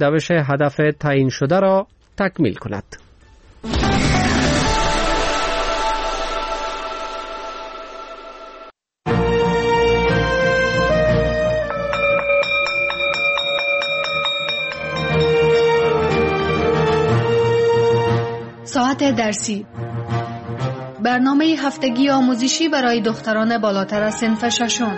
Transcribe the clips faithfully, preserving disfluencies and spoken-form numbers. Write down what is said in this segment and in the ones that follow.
دوش هدف تعیین شده را تکمیل کند. ساعت درسی، برنامه هفتگی آموزشی برای دختران بالاتر از صنف ششم.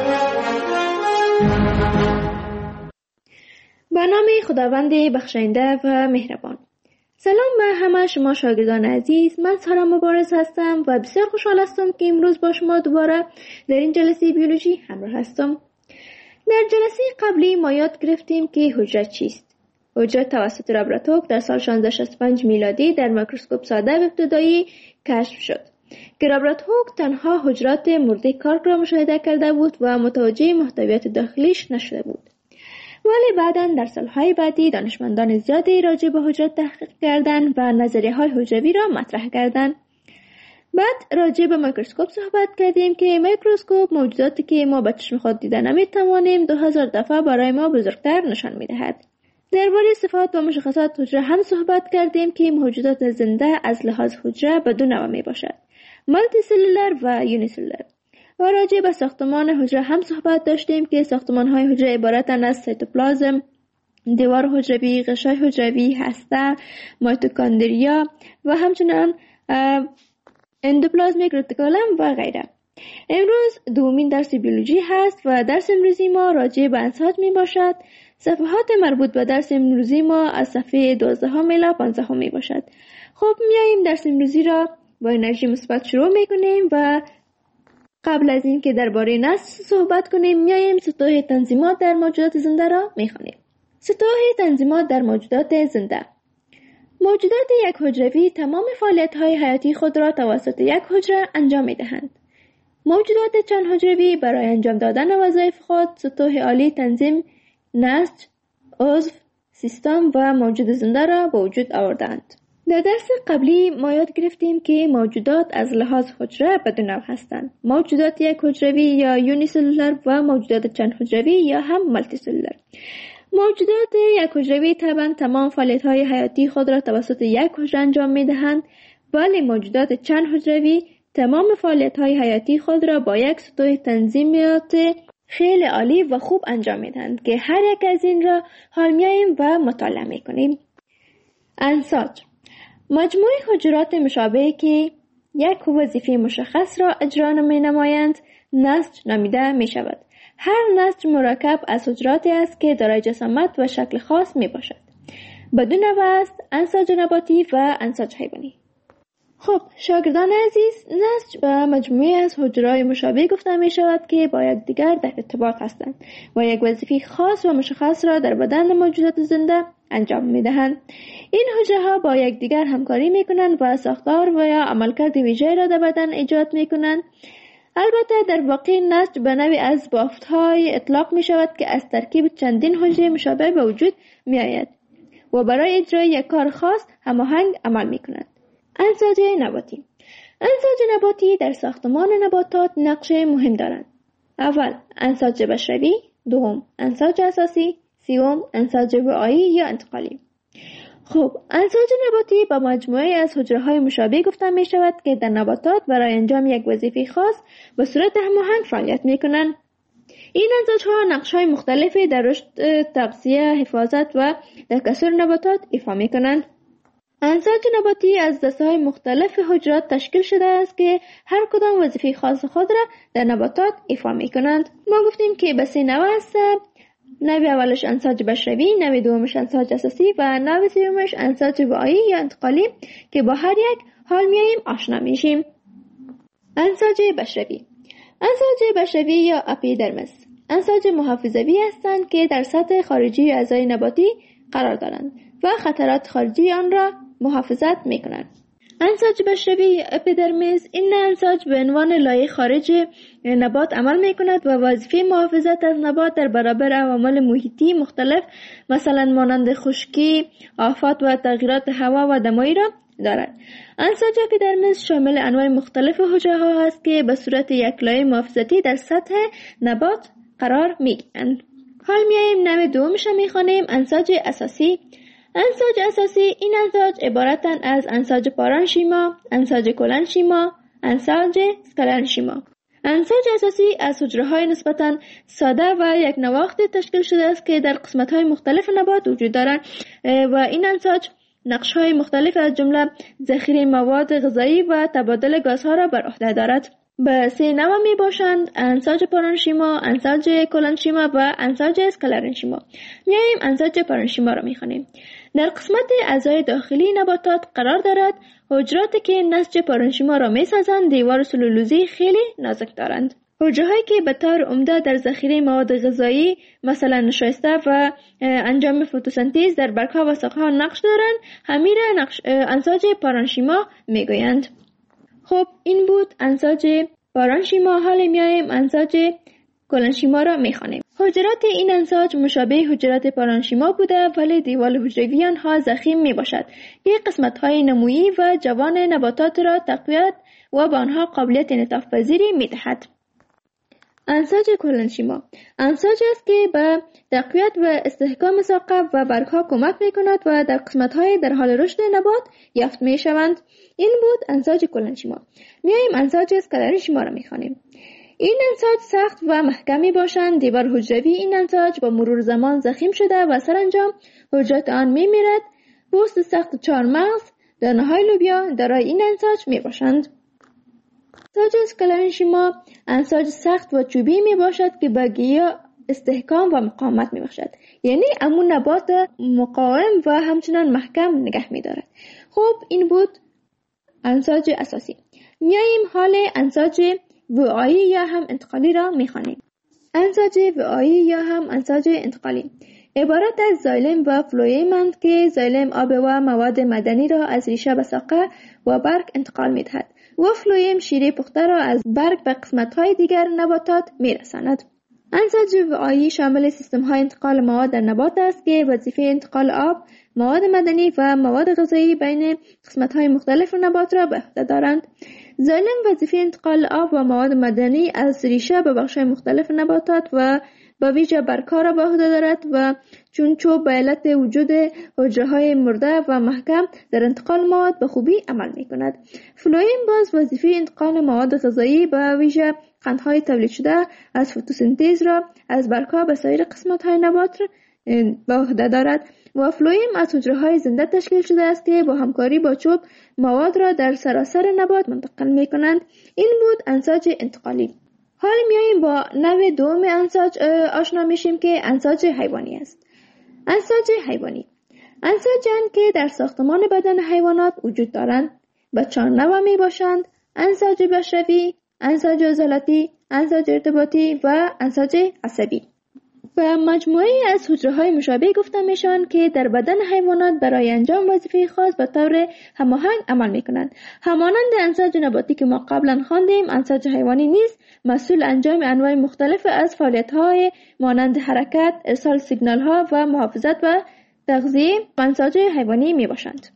برنامه خداوند بخشنده و مهربان. سلام به همه شما شاگردان عزیز، من سارا مبارز هستم و بسیار خوشحال هستم که امروز با شما دوباره در این جلسه بیولوژی همراه هستم. در جلسه قبلی ما یاد گرفتیم که حجره چیست. حجره توسط رابرت هوک در سال شانزده شصت و پنج میلادی در میکروسکوپ ساده و ابتدایی کشف شد که رابرت هوک تنها حجرات مرده کارک را مشاهده کرده بود و متوجه محتویات داخلیش نشده بود. ولی بعداً در سالهای بعدی دانشمندان زیادی راجع به حجره تحقیق کردند و نظریه‌های حجروی را مطرح کردند. بعد راجع به میکروسکوپ صحبت کردیم که میکروسکوپ موجوداتی که ما با چشم خود دیده نمی‌توانیم دو هزار دفعه برای ما بزرگتر نشان می‌دهد. درباره صفات و مشخصات حجره هم صحبت کردیم که موجودات زنده از لحاظ حجره به دو نوع میباشد: مالتی سلولر و یونی سلولر. و راجع به ساختمان حجره هم صحبت داشتیم که ساختمان‌های حجره عبارتند از سیتوپلازم، دیوار حجروی، غشای حجروی، هسته، مایتوکاندریا و همچنین اندوپلازمیک رتیکولم و غیره. امروز دومین درس بیولوژی هست و درس امروزی ما راجع به انساج می باشد. صفحات مربوط به درس امروزی ما از صفحه دوازده الی پانزده می باشد. خب میاییم درس امروزی را با انرژی مثبت شروع می کنیم و قبل از این که درباره نسل صحبت کنیم میاییم سطوح تنظیمات در موجودات زنده را می خوانیم. سطوح تنظیمات در موجودات زنده. موجودات یک حجروی تمام فعالیت‌های حیاتی خود را توسط یک حجره انجام می دهند. موجودات چند حجروی برای انجام دادن وظایف خود سطوح عالی تنظیم نسج، عضو، سیستم و موجود زنده را به وجود آوردند. در درس قبلی ما یاد گرفتیم که موجودات از لحاظ حجره به دو نوع هستند: موجودات یک حجروی یا یونی سلولر و موجودات چند حجروی یا هم مالتی سلولر. موجودات یک حجروی طبعا تمام فعالیت‌های حیاتی خود را توسط یک حجره انجام می‌دهند، ولی موجودات چند حجروی تمام فعالیت‌های حیاتی خود را با یک سطوح تنظیمات خیلی عالی و خوب انجام میدهند که هر یک از این را حال میاییم و مطالعه میکنیم. انساج، مجموعه حجرات مشابهی که یک وظیفه مشخص را اجرا می نمایند نسج نامیده می شود. هر نسج مرکب از حجراتی است که دارای جسامت و شکل خاص می باشد. بدون نوع است: انساج نباتی و انساج حیوانی. خب شاگردان عزیز، نسج به مجموعه از حجره‌های مشابه گفته می شود که با یکدیگر در ارتباط هستند و یک وظیفه خاص و مشخص را در بدن موجودات زنده انجام می دهند. این حجره‌ها با یکدیگر همکاری می کنند و ساختار و یا عملکرد ویژه‌ای را در بدن ایجاد می کنند. البته در واقع نسج به نوعی از بافت‌های اطلاق می شود که از ترکیب چندین حجره مشابه به وجود می آید و برای اجرای یک کار خاص هماهنگ عمل می کنند. انساج نباتی. انساج نباتی در ساختمان نباتات نقش مهم دارند. اول انساج بشری، دوم انساج اساسی، سوم انساج وعایی یا انتقالی. خب انساج نباتی با مجموعه از حجره‌های مشابه گفته می شود که در نباتات برای انجام یک وظیفه خاص به صورت هماهنگ فعالیت می کنند. این انساج‌ها نقش‌های مختلفی در رشد، تغذیه، حفاظت و تکثر نباتات ایفا می کنند. انساج نباتی از دسته‌های مختلف حجرات تشکیل شده است که هر کدام وظیفه خاص خود را در نباتات ایفا می کنند. ما گفتیم که به سه نوع است: نوع اولش انساج بشری، نوع دومش انساج اساسی و نوع سومش انساج وعایی یا انتقالی که با هر یک حال میاییم آشنا میشیم. انساج بشری. انساج بشری یا اپیدرمس انساج محافظوی هستند که در سطح خارجی اعضای نباتی قرار دارند و خطرات خارجی آن را محافظت میکنند. انساج بشری اپیدرمیس این انساج به عنوان لایه خارج نبات عمل میکند و وظیفه محافظت از نبات در برابر عوامل محیطی مختلف مثلا مانند خشکی، آفات و تغییرات هوا و دمایی را دارد. انساج اپیدرمیس شامل انواع مختلف حجره ها است که به صورت یک لایه محافظتی در سطح نبات قرار میگیرند. حال میاییم نوع دومش رو میخوانیم، انساج اساسی. انساج اساسی این انساج عبارتن از انساج پارانشیما، انساج کلنشیما، انساج اسکلنشیما. انساج اساسی از حجره‌های نسبتاً ساده و یک نواخت تشکیل شده است که در قسمت‌های مختلف نبات وجود دارند و این انساج نقش‌های مختلف از جمله ذخیره مواد غذایی و تبادل گازها را بر عهده دارد. به سه نوع می باشند: انساج پارانشیما، انساج کلنشیما و انساج اسکلرنشیما. میاییم انساج پارانشیما را میخوانیم. در قسمت اعضای داخلی نباتات قرار دارد. حجراتی که نسج پارانشیما را میسازند دیوار سلولوزی خیلی نازک دارند. حجرهایی که به طور عمده در ذخیره مواد غذایی مثلا نشایسته و انجام فتوسنتز در برگ‌ها و ساقه‌ها نقش دارند، همین را نقش انساج پارانشیما میگویند. خب این بود انساج پارانشیما. حال میاییم انساج کلنشیما را میخوانیم. حجرات این انساج مشابه حجرات پارانشیما بوده ولی دیوال حجروی آنها ضخیم می باشد که قسمت های نمویی و جوان نباتات را تقویت و به آنها قابلیت انعطاف پذیری می دهد. انساج کلنشیما انساج است که به تقویت و استحکام ساقه و برگها کمک می کند و در قسمت های در حال رشد نبات یافت می شوند. این بود انساج کلنشیما. میاییم انساج اسکلرنشیما را می خوانیم. این انساج سخت و محکمی باشند. دیوار حجروی این انساج با مرور زمان ضخیم شده و سرانجام حجرات آن می میرد. پوست سخت چهارمغز، دانه‌های لوبیا دارای این انساج می باشند. انساج اسکلرنشیما انساج سخت و چوبی می باشد که به گیا استحکام و مقاومت می باشد، یعنی امون نبات مقاوم و همچنان محکم نگه می دارد. خب این بود انساج اساسی. میاییم حال انساج وعایی یا هم انتقالی را میخوانیم. انساج وعایی یا هم انساج انتقالی عبارت از زایلم و فلویمند که زایلم آب و مواد معدنی را از ریشه به ساقه و برگ انتقال میدهد و فلویم شیره پخته را از برگ به قسمت‌های دیگر نباتات میرساند. انساج وعایی شامل سیستم‌های انتقال مواد در نبات است که وظیفه انتقال آب، مواد معدنی و مواد غذایی بین قسمت‌های مختلف نبات را به عهده دارند. زایلم وظیفه انتقال آب و مواد معدنی از ریشه به بخش‌های مختلف نباتات و به ویژه برگ‌ها را به عهده دارد و چون چوب به علت وجود حجره‌های مرده و محکم در انتقال مواد به خوبی عمل می‌کند. فلویم باز وظیفه انتقال مواد غذایی به ویژه قندهای تولید شده از فتوسنتز را از برگ‌ها به سایر قسمت‌های نبات به عهده دارد و فلویم از حجره‌های زنده تشکیل شده است که با همکاری با چوب مواد را در سراسر نبات منتقل می‌کنند. این بود انساج انتقالی. حال میاییم با نوع دوم انساج آشنا میشیم که انساج حیوانی است. انساج حیوانی انساج‌اند که در ساختمان بدن حیوانات وجود دارند. به چهار نوع می باشند: انساج بشری، انساج عضلاتی، انساج ارتباطی و انساج عصبی. و مجموعه از حجره‌های مشابه گفته میشن که در بدن حیوانات برای انجام وظیفه خاص به طور هماهنگ عمل میکنند. همانند انساج نباتی که ما قبلا خواندیم، انساج حیوانی نیز مسئول انجام انواع مختلف از فعالیت‌های مانند حرکت، ارسال سیگنال‌ها و محافظت و تغذیه و انساج حیوانی میباشند.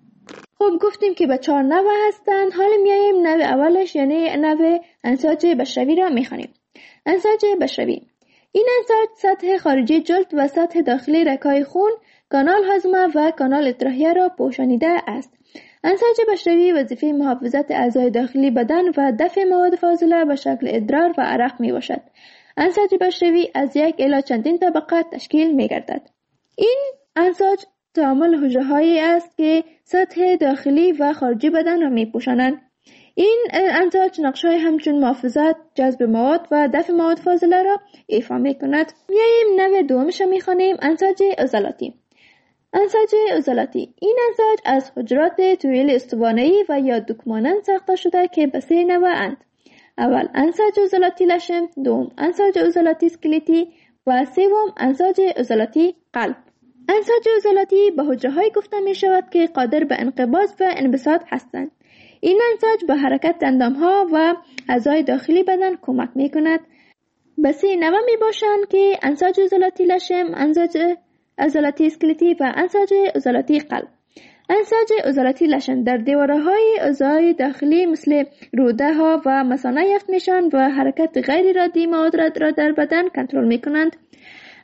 خب گفتیم که به چهار نوع هستند. حالا میایم نوع اولش یعنی نوع انساج بشری را میخوانیم. انساج بشری این انساج سطح خارجی جلد و سطح داخلی رگ‌های خون، کانال هاضمه و کانال اطراحیه را پوشانیده است. انساج بشری وظیفه محافظت اعضای داخلی بدن و دفع مواد فاضله به شکل ادرار و عرق می باشد. انساج بشری از یک الی چندین طبقه تشکیل می گردد. این انساج تعامل حجره‌هایی است که سطح داخلی و خارجی بدن را می پوشانند. این انساج نقش‌های همچون محافظت، جذب مواد و دفع مواد فاضله را ایفا می‌کند. میاییم نوع دومش را می‌خوانیم، انساج عضلاتی. انساج عضلاتی این انساج از حجرات طویل استوانه‌ای و یا دوکمانند ساخته شده که به سه نوع اند. اول انساج عضلاتی لشم، دوم انساج عضلاتی اسکلتی و سوم انساج عضلاتی قلب. انساج عضلاتی به حجره‌هایی گفته می‌شود که قادر به انقباض و انبساط هستند. این انساج به حرکت اندامها و اعضای داخلی بدن کمک می کند. به سه نوع می باشند که انساج عضلاتی لشم، انساج عضلاتی اسکلتی و انساج عضلاتی قلب. انساج عضلاتی لشم در دیوارهای اعضای داخلی مثل روده ها و مثانه یافت میشن و حرکت غیر ارادی مواد را در بدن کنترل می کنند.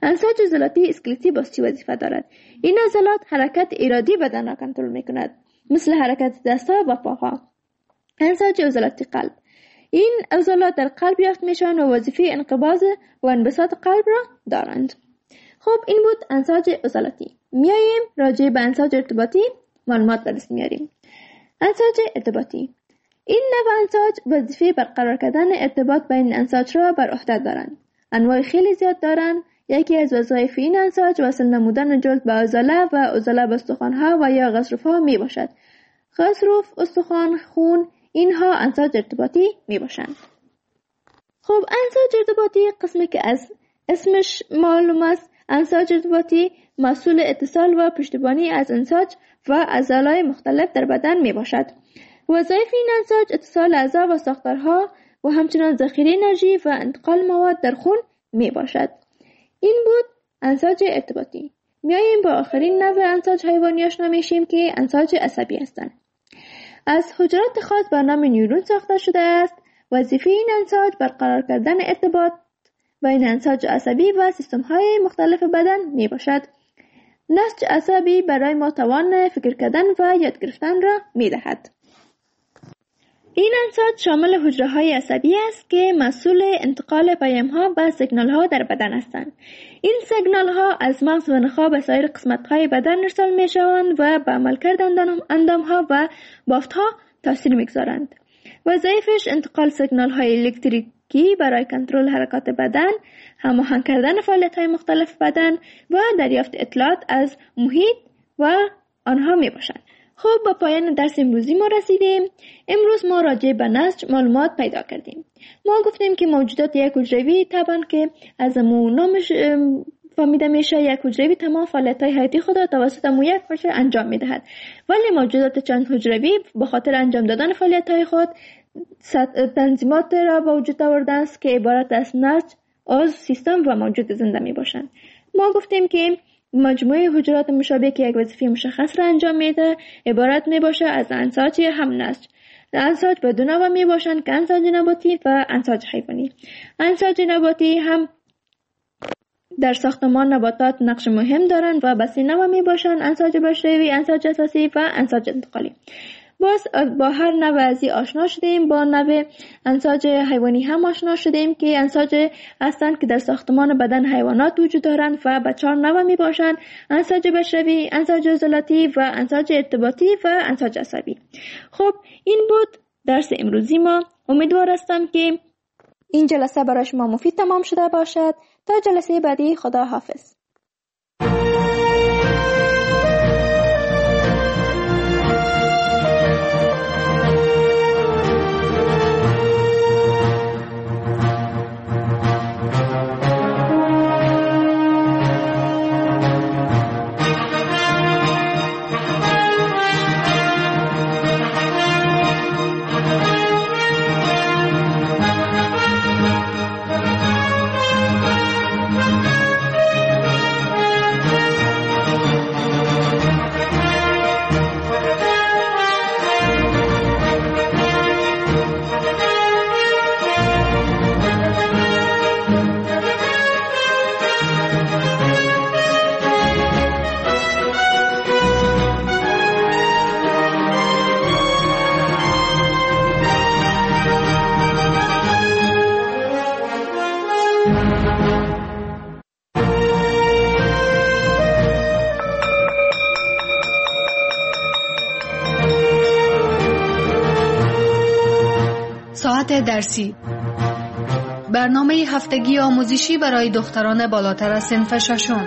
انساج عضلاتی اسکلتی باز چی وظیفه دارد؟ این عضلات حرکت ارادی بدن را کنترل میکند، مثل حرکت دستها و پاها. انساج عضلاتی قلب، این عضلات در قلب یافت میشوند و وظیفه انقباض و انبساط قلب را دارند. خب این بود انساج عضلاتی. میاییم راجع به انساج ارتباطی معلومات درست میاریم. انساج ارتباطی، این نوع انساج وظیفه برقرار کردن ارتباط بین انساج را بر عهده دارند. انواع خیلی زیاد دارند. یکی از وظایف این انساج وصل نمودن جلد به عضله و عضله به استخوان‌ها و یا غضروف‌ها می باشد. غضروف، استخوان، خون، اینها انساج ارتباطی می باشند. خب انساج ارتباطی قسمی که از اسمش معلوم است، انساج ارتباطی مسئول اتصال و پشتیبانی از انساج و عضلات مختلف در بدن می باشد. وظایف این انساج اتصال اعضا و ساختارها و همچنان ذخیره انرژی و انتقال مواد در خون می باشد. این بود انساج ارتباطی. میاییم با آخرین نوع انساج حیوانی آشنا میشیم که انساج عصبی هستند. از حجرات خاص به نام نیورون ساخته شده است. وظیفه این انساج برقرار کردن ارتباط بین انساج عصبی و سیستم‌های مختلف بدن می باشد. نسج عصبی برای ما توان فکر کردن و یاد گرفتن را می دهد. این انساج شامل حجره‌های عصبی است که مسئول انتقال پیام‌ها و سیگنال‌ها در بدن هستند. این سیگنال‌ها از مغز و نخاع به سایر قسمت‌های بدن ارسال می‌شوند و به عملکرد اندام‌ها و بافت‌ها تاثیر می‌گذارند. وظایفش انتقال سیگنال‌های الکتریکی برای کنترل حرکات بدن، هماهنگ کردن فعالیت‌های مختلف بدن و دریافت اطلاعات از محیط و آنها می‌باشند. خب با پایان درس امروزی ما رسیدیم. امروز ما راجع به نسج معلومات پیدا کردیم. ما گفتیم که موجودات یک حجروی طبعا که از امون نامش فهمیده میشه، یک حجروی تمام فعالیت‌های حیاتی خود را توسط مو یک حجره انجام میدهد. ولی موجودات چند حجروی به خاطر انجام دادن فعالیت‌های خود تنظیمات را به وجود آوردند که عبارت از نسج، عضو، سیستم و موجود زنده می باشند. ما گفتیم که مجموعه حجرات مشابه که یک وظیفه مشخص را انجام میده عبارت می باشه از انساج هم نسج. انساج به دو نوع می باشند که انساج نباتی و انساج حیوانی. انساج نباتی هم در ساختمان نباتات نقش مهم دارند و به سه نوع می باشند: انساج بشری، انساج اساسی و انساج انتقالی. باز با هر نوع ازی آشنا شدیم. با نوع انساج حیوانی هم آشنا شدیم که انساج هستند که در ساختمان بدن حیوانات وجود دارند و به چهار نوع می باشند: انساج بشری، انساج عضلاتی و انساج ارتباطی و انساج عصبی. خب این بود درس امروزی ما. امیدوار هستم که این جلسه برای شما مفید تمام شده باشد. تا جلسه بعدی، خدا حافظ. ساعت درسی، برنامه هفتگی آموزشی برای دختران بالاتر از صنف ششم.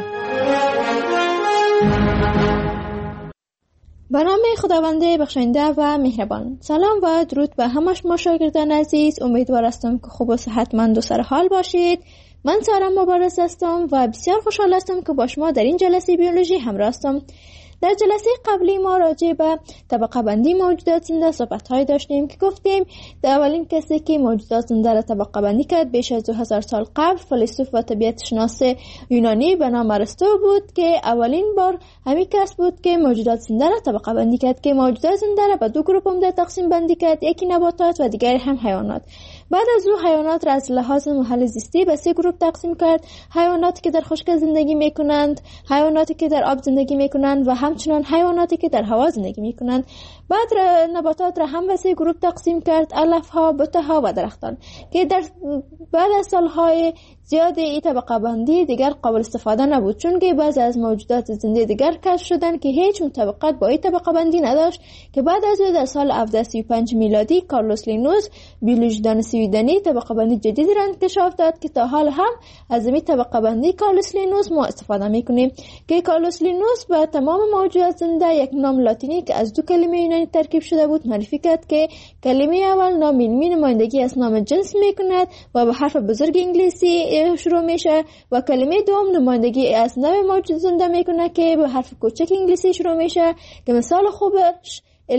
به نام خداوند بخشنده و مهربان. سلام و درود به همه شما شاگردان عزیز. امیدوار هستم که خوب و صحتمند و سر حال باشید. من سارا مبارز هستم و بسیار خوشحال هستم که با شما در این جلسه بیولوژی همراه هستم. در جلسه قبلی ما راجع به طبقه بندی موجودات زنده صحبت‌های داشتیم که گفتیم در اولین کسی که موجودات زنده را طبقه بندی کرد بیش از دو هزار سال قبل فیلسوف و طبیعت شناس یونانی به نام ارسطو بود که اولین بار همین کس بود که موجودات زنده را طبقه بندی کرد که موجودات زنده را به دو گروه عمده تقسیم بندی کرد، یکی نباتات و دیگری هم حیوانات. بعد از او حیوانات را از لحاظ محل زیستی به سه گروه تقسیم کرد: حیواناتی که در خشک زندگی میکنند، حیواناتی که در آب زندگی میکنند و همچنان حیواناتی که در هوا زندگی میکنند. بعد نباتات را هم به سه گروه تقسیم کرد: علف ها، بوته ها و درختان، که در بعد از سالهای زیاد این طبقه بندی دیگر قابل استفاده نبود، چون که بعضی از موجودات زنده دیگر کشف شدند که هیچ مطابقت با این طبقه بندی نداشت، که بعد از او در سال هفده سی و پنج میلادی کارلوس لینوس بیولوژیدان سویدنی طبقه بندی جدیدی را انکشاف داد که تا حال هم از این طبقه بندی کارلوس لینوس ما استفاده میکنیم. که کارلوس لینوس به تمام موجودات زنده یک نام لاتینی که از دو کلمه یونانی ترکیب شده بود معرفی کرد که کلمه اول نام علمی نمایندگی از نام جنس میکند و به حرف بزرگ انگلیسی شروع میشه و کلمه دوم نمایندگی از نوع موجود زنده میکنه که به حرف کوچک انگلیسی شروع میشه، که مثال خوبش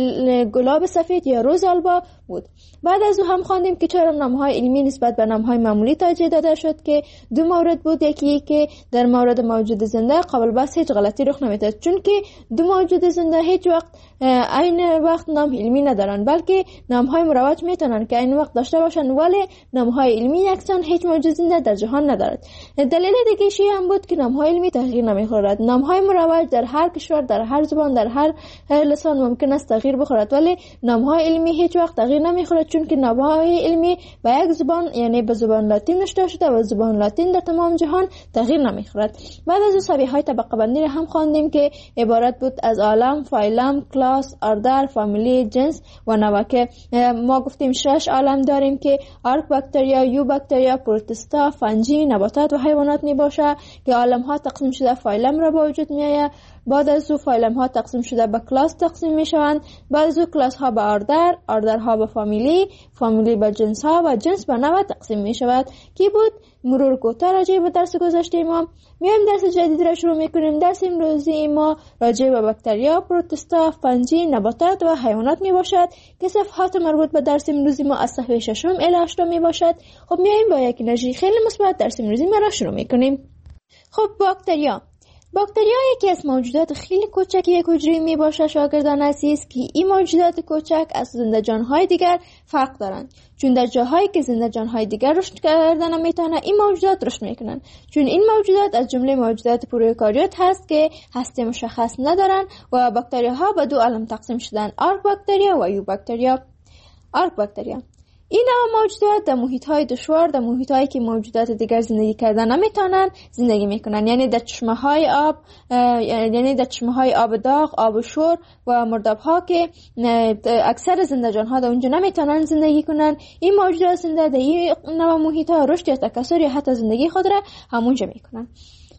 گلاب سفید یا روز آلبا بود. بعد از او هم خواندیم که چرا نامهای علمی نسبت به نامهای معمولی توجیه داده شد، که دو مورد بود: یکی که در مورد موجود زنده قابل بحث هیچ غلطی رخ نمیداد، چون که دو موجود زنده هیچ وقت عین وقت نام علمی ندارن، بلکه نامهای مروج میتونن که عین وقت داشته باشن، ولی نامهای علمی یکسان هیچ موجود زنده در جهان ندارد. دلیل دیگه شی هم بود که نامهای علمی تغییر نمیخورد. نامهای مروج در هر کشور، در هر زبان، در هر لسان ممکن است تغییر بخورد، ولی نامهای علمی هیچ وقت تغییر نمیخورد، چون که نامهای علمی به یک زبان یعنی به زبان لاتین نوشته شده و زبان لاتین در تمام جهان تغییر نمیخورد. بعد از او سبیه های طبقه بندی را هم خواندیم که عبارت بود از عالم، فایلم، کلاس، اردر، فامیلی، جنس و نوع، که ما گفتیم شش عالم داریم که آرک باکتریا، یو باکتریا، پروتستا، فنجی، نباتات و حیوانات می باشه، که عالم ها تقسیم شده فایلم را با وجود می آید. بعد از او فایلم ها تقسیم شده به کلاس تقسیم می شوند. بعد از او کلاس ها به آردر، آردر ها به فامیلی، فامیلی به جنس ها و جنس به نوع تقسیم می شود. کی بود مرور کوتاه راجع به درس گذشته ما. میایم درس جدید را شروع میکنیم. درس امروزی ما راجع به باکتریا، پروتستا، فنجی، نباتات و حیوانات می باشد، که صفحات مربوط به درس امروزی ما از صفحه ششم الی هشتم می باشد. خب میایم با یک انرژی خیلی مثبت درس امروزی ما را شروع میکنیم. خب باکتریا باکتریا یکی از موجودات خیلی کوچک یک حجره می باشه شاگردان عزیز، که این موجودات کوچک از زنده جانهای دیگر فرق دارند، چون در جاهایی که زنده جانهای دیگر رشد کردن نمیتونه این موجودات رشد میکنن، چون این موجودات از جمله موجودات پروکاریوت هست که هسته مشخص ندارن و باکتریاها به دو عالم تقسیم شدن: آرک باکتریا و یو باکتریا. آرک باکتریا این نوع موجودات در محیط‌های دشوار، در محیط‌هایی که موجودات دیگر زندگی کردن نمیتونن زندگی میکنن، یعنی در چشمه‌های آب، یعنی در چشمه‌های آب داغ، آب شور و مرداب‌ها که اکثر زنده جان‌ها در اونجا نمیتونن زندگی کنن. این موجودات زنده در این نوع محیط‌ها رشد یا تکثر یا حتی زندگی خود را همونجا میکنن.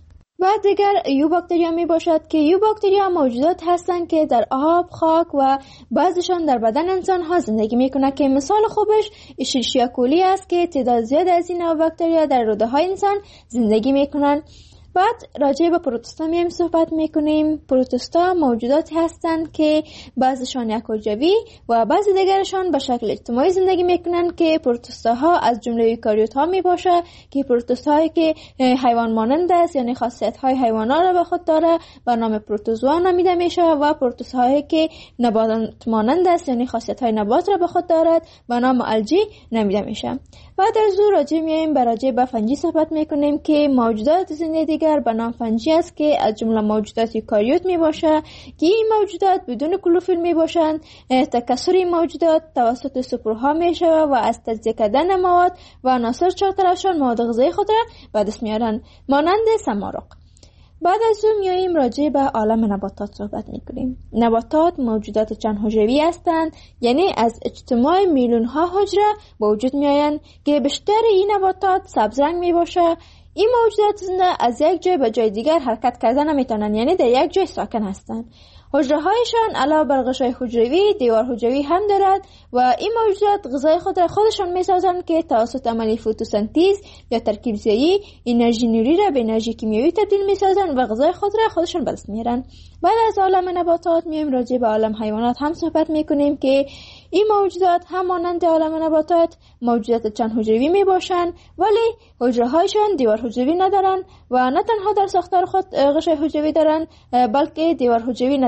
بعد دیگر یو باکتریا می باشد که یو باکتریا موجودات هستند که در آب، خاک و بعضیشان در بدن انسان ها زندگی می کنند، که مثال خوبش اشیرشیا کولی است که تعداد زیاد از این نوع باکتریا در روده های انسان زندگی می کنند. بعد راجع به پروتوستا میم صحبت میکنیم. پروتوستا موجوداتی هستند که بعضیشان یک حجروی و بعضی دیگرشان به شکل اجتماعی زندگی میکنند، که پروتوستاها از جمله ایوکاریوت ها میباشه، که پروتوستاهایی که حیوان مانند است، یعنی خاصیت های حیوانات را به خود داره، به نام پروتوزوا نامیده میشه، و پروتوستاهایی که نبات مانند است، یعنی خاصیت های نبات را به خود دارد، به نام الژی نامیده میشه. بعد از او راجع میایم به راجع به فنجی صحبت میکنیم که موجودات زنده دیگر به نام فنجی است، که از جمله موجودات یوکاریوت می باشه، که این موجودات بدون کلوروفیل می باشند. تکثر این موجودات توسط سپرها می شود و از تجزیه کردن مواد و عناصر چهارطرفشان مواد غذایی خود را به دست میارن، مانند سمارق. بعد از اون میاییم راجع به عالم نباتات صحبت میکنیم. نباتات موجودات چند حجروی هستند، یعنی از اجتماع میلیون ها حجره به وجود میآیند، که بیشتر این نباتات سبز رنگ می باشه. این موجودات زنده از یک جای به جای دیگر حرکت کردن نمیتونن، یعنی در یک جای ساکن هستند. حجره هایشان علاوه بر غشای حجروی دیوار حجروی هم دارد و این موجودات غذای خود را خودشان میسازند که توسط عملی فتوسنتز یا ترکیب زایی انرژی نوری را به انرژی کیمیایی تبدیل میسازند و غذای خود را خودشان به دست میارند. بعد از عالم نباتات میایم راجع به عالم حیوانات هم صحبت میکنیم که این موجودات هم مانند عالم نباتات موجودات چند حجروی می باشند، ولی حجره هایشان دیوار حجروی ندارند و نه تنها در ساختار خود غشای حجروی دارند، بلکه دیوار حجروی ندارند.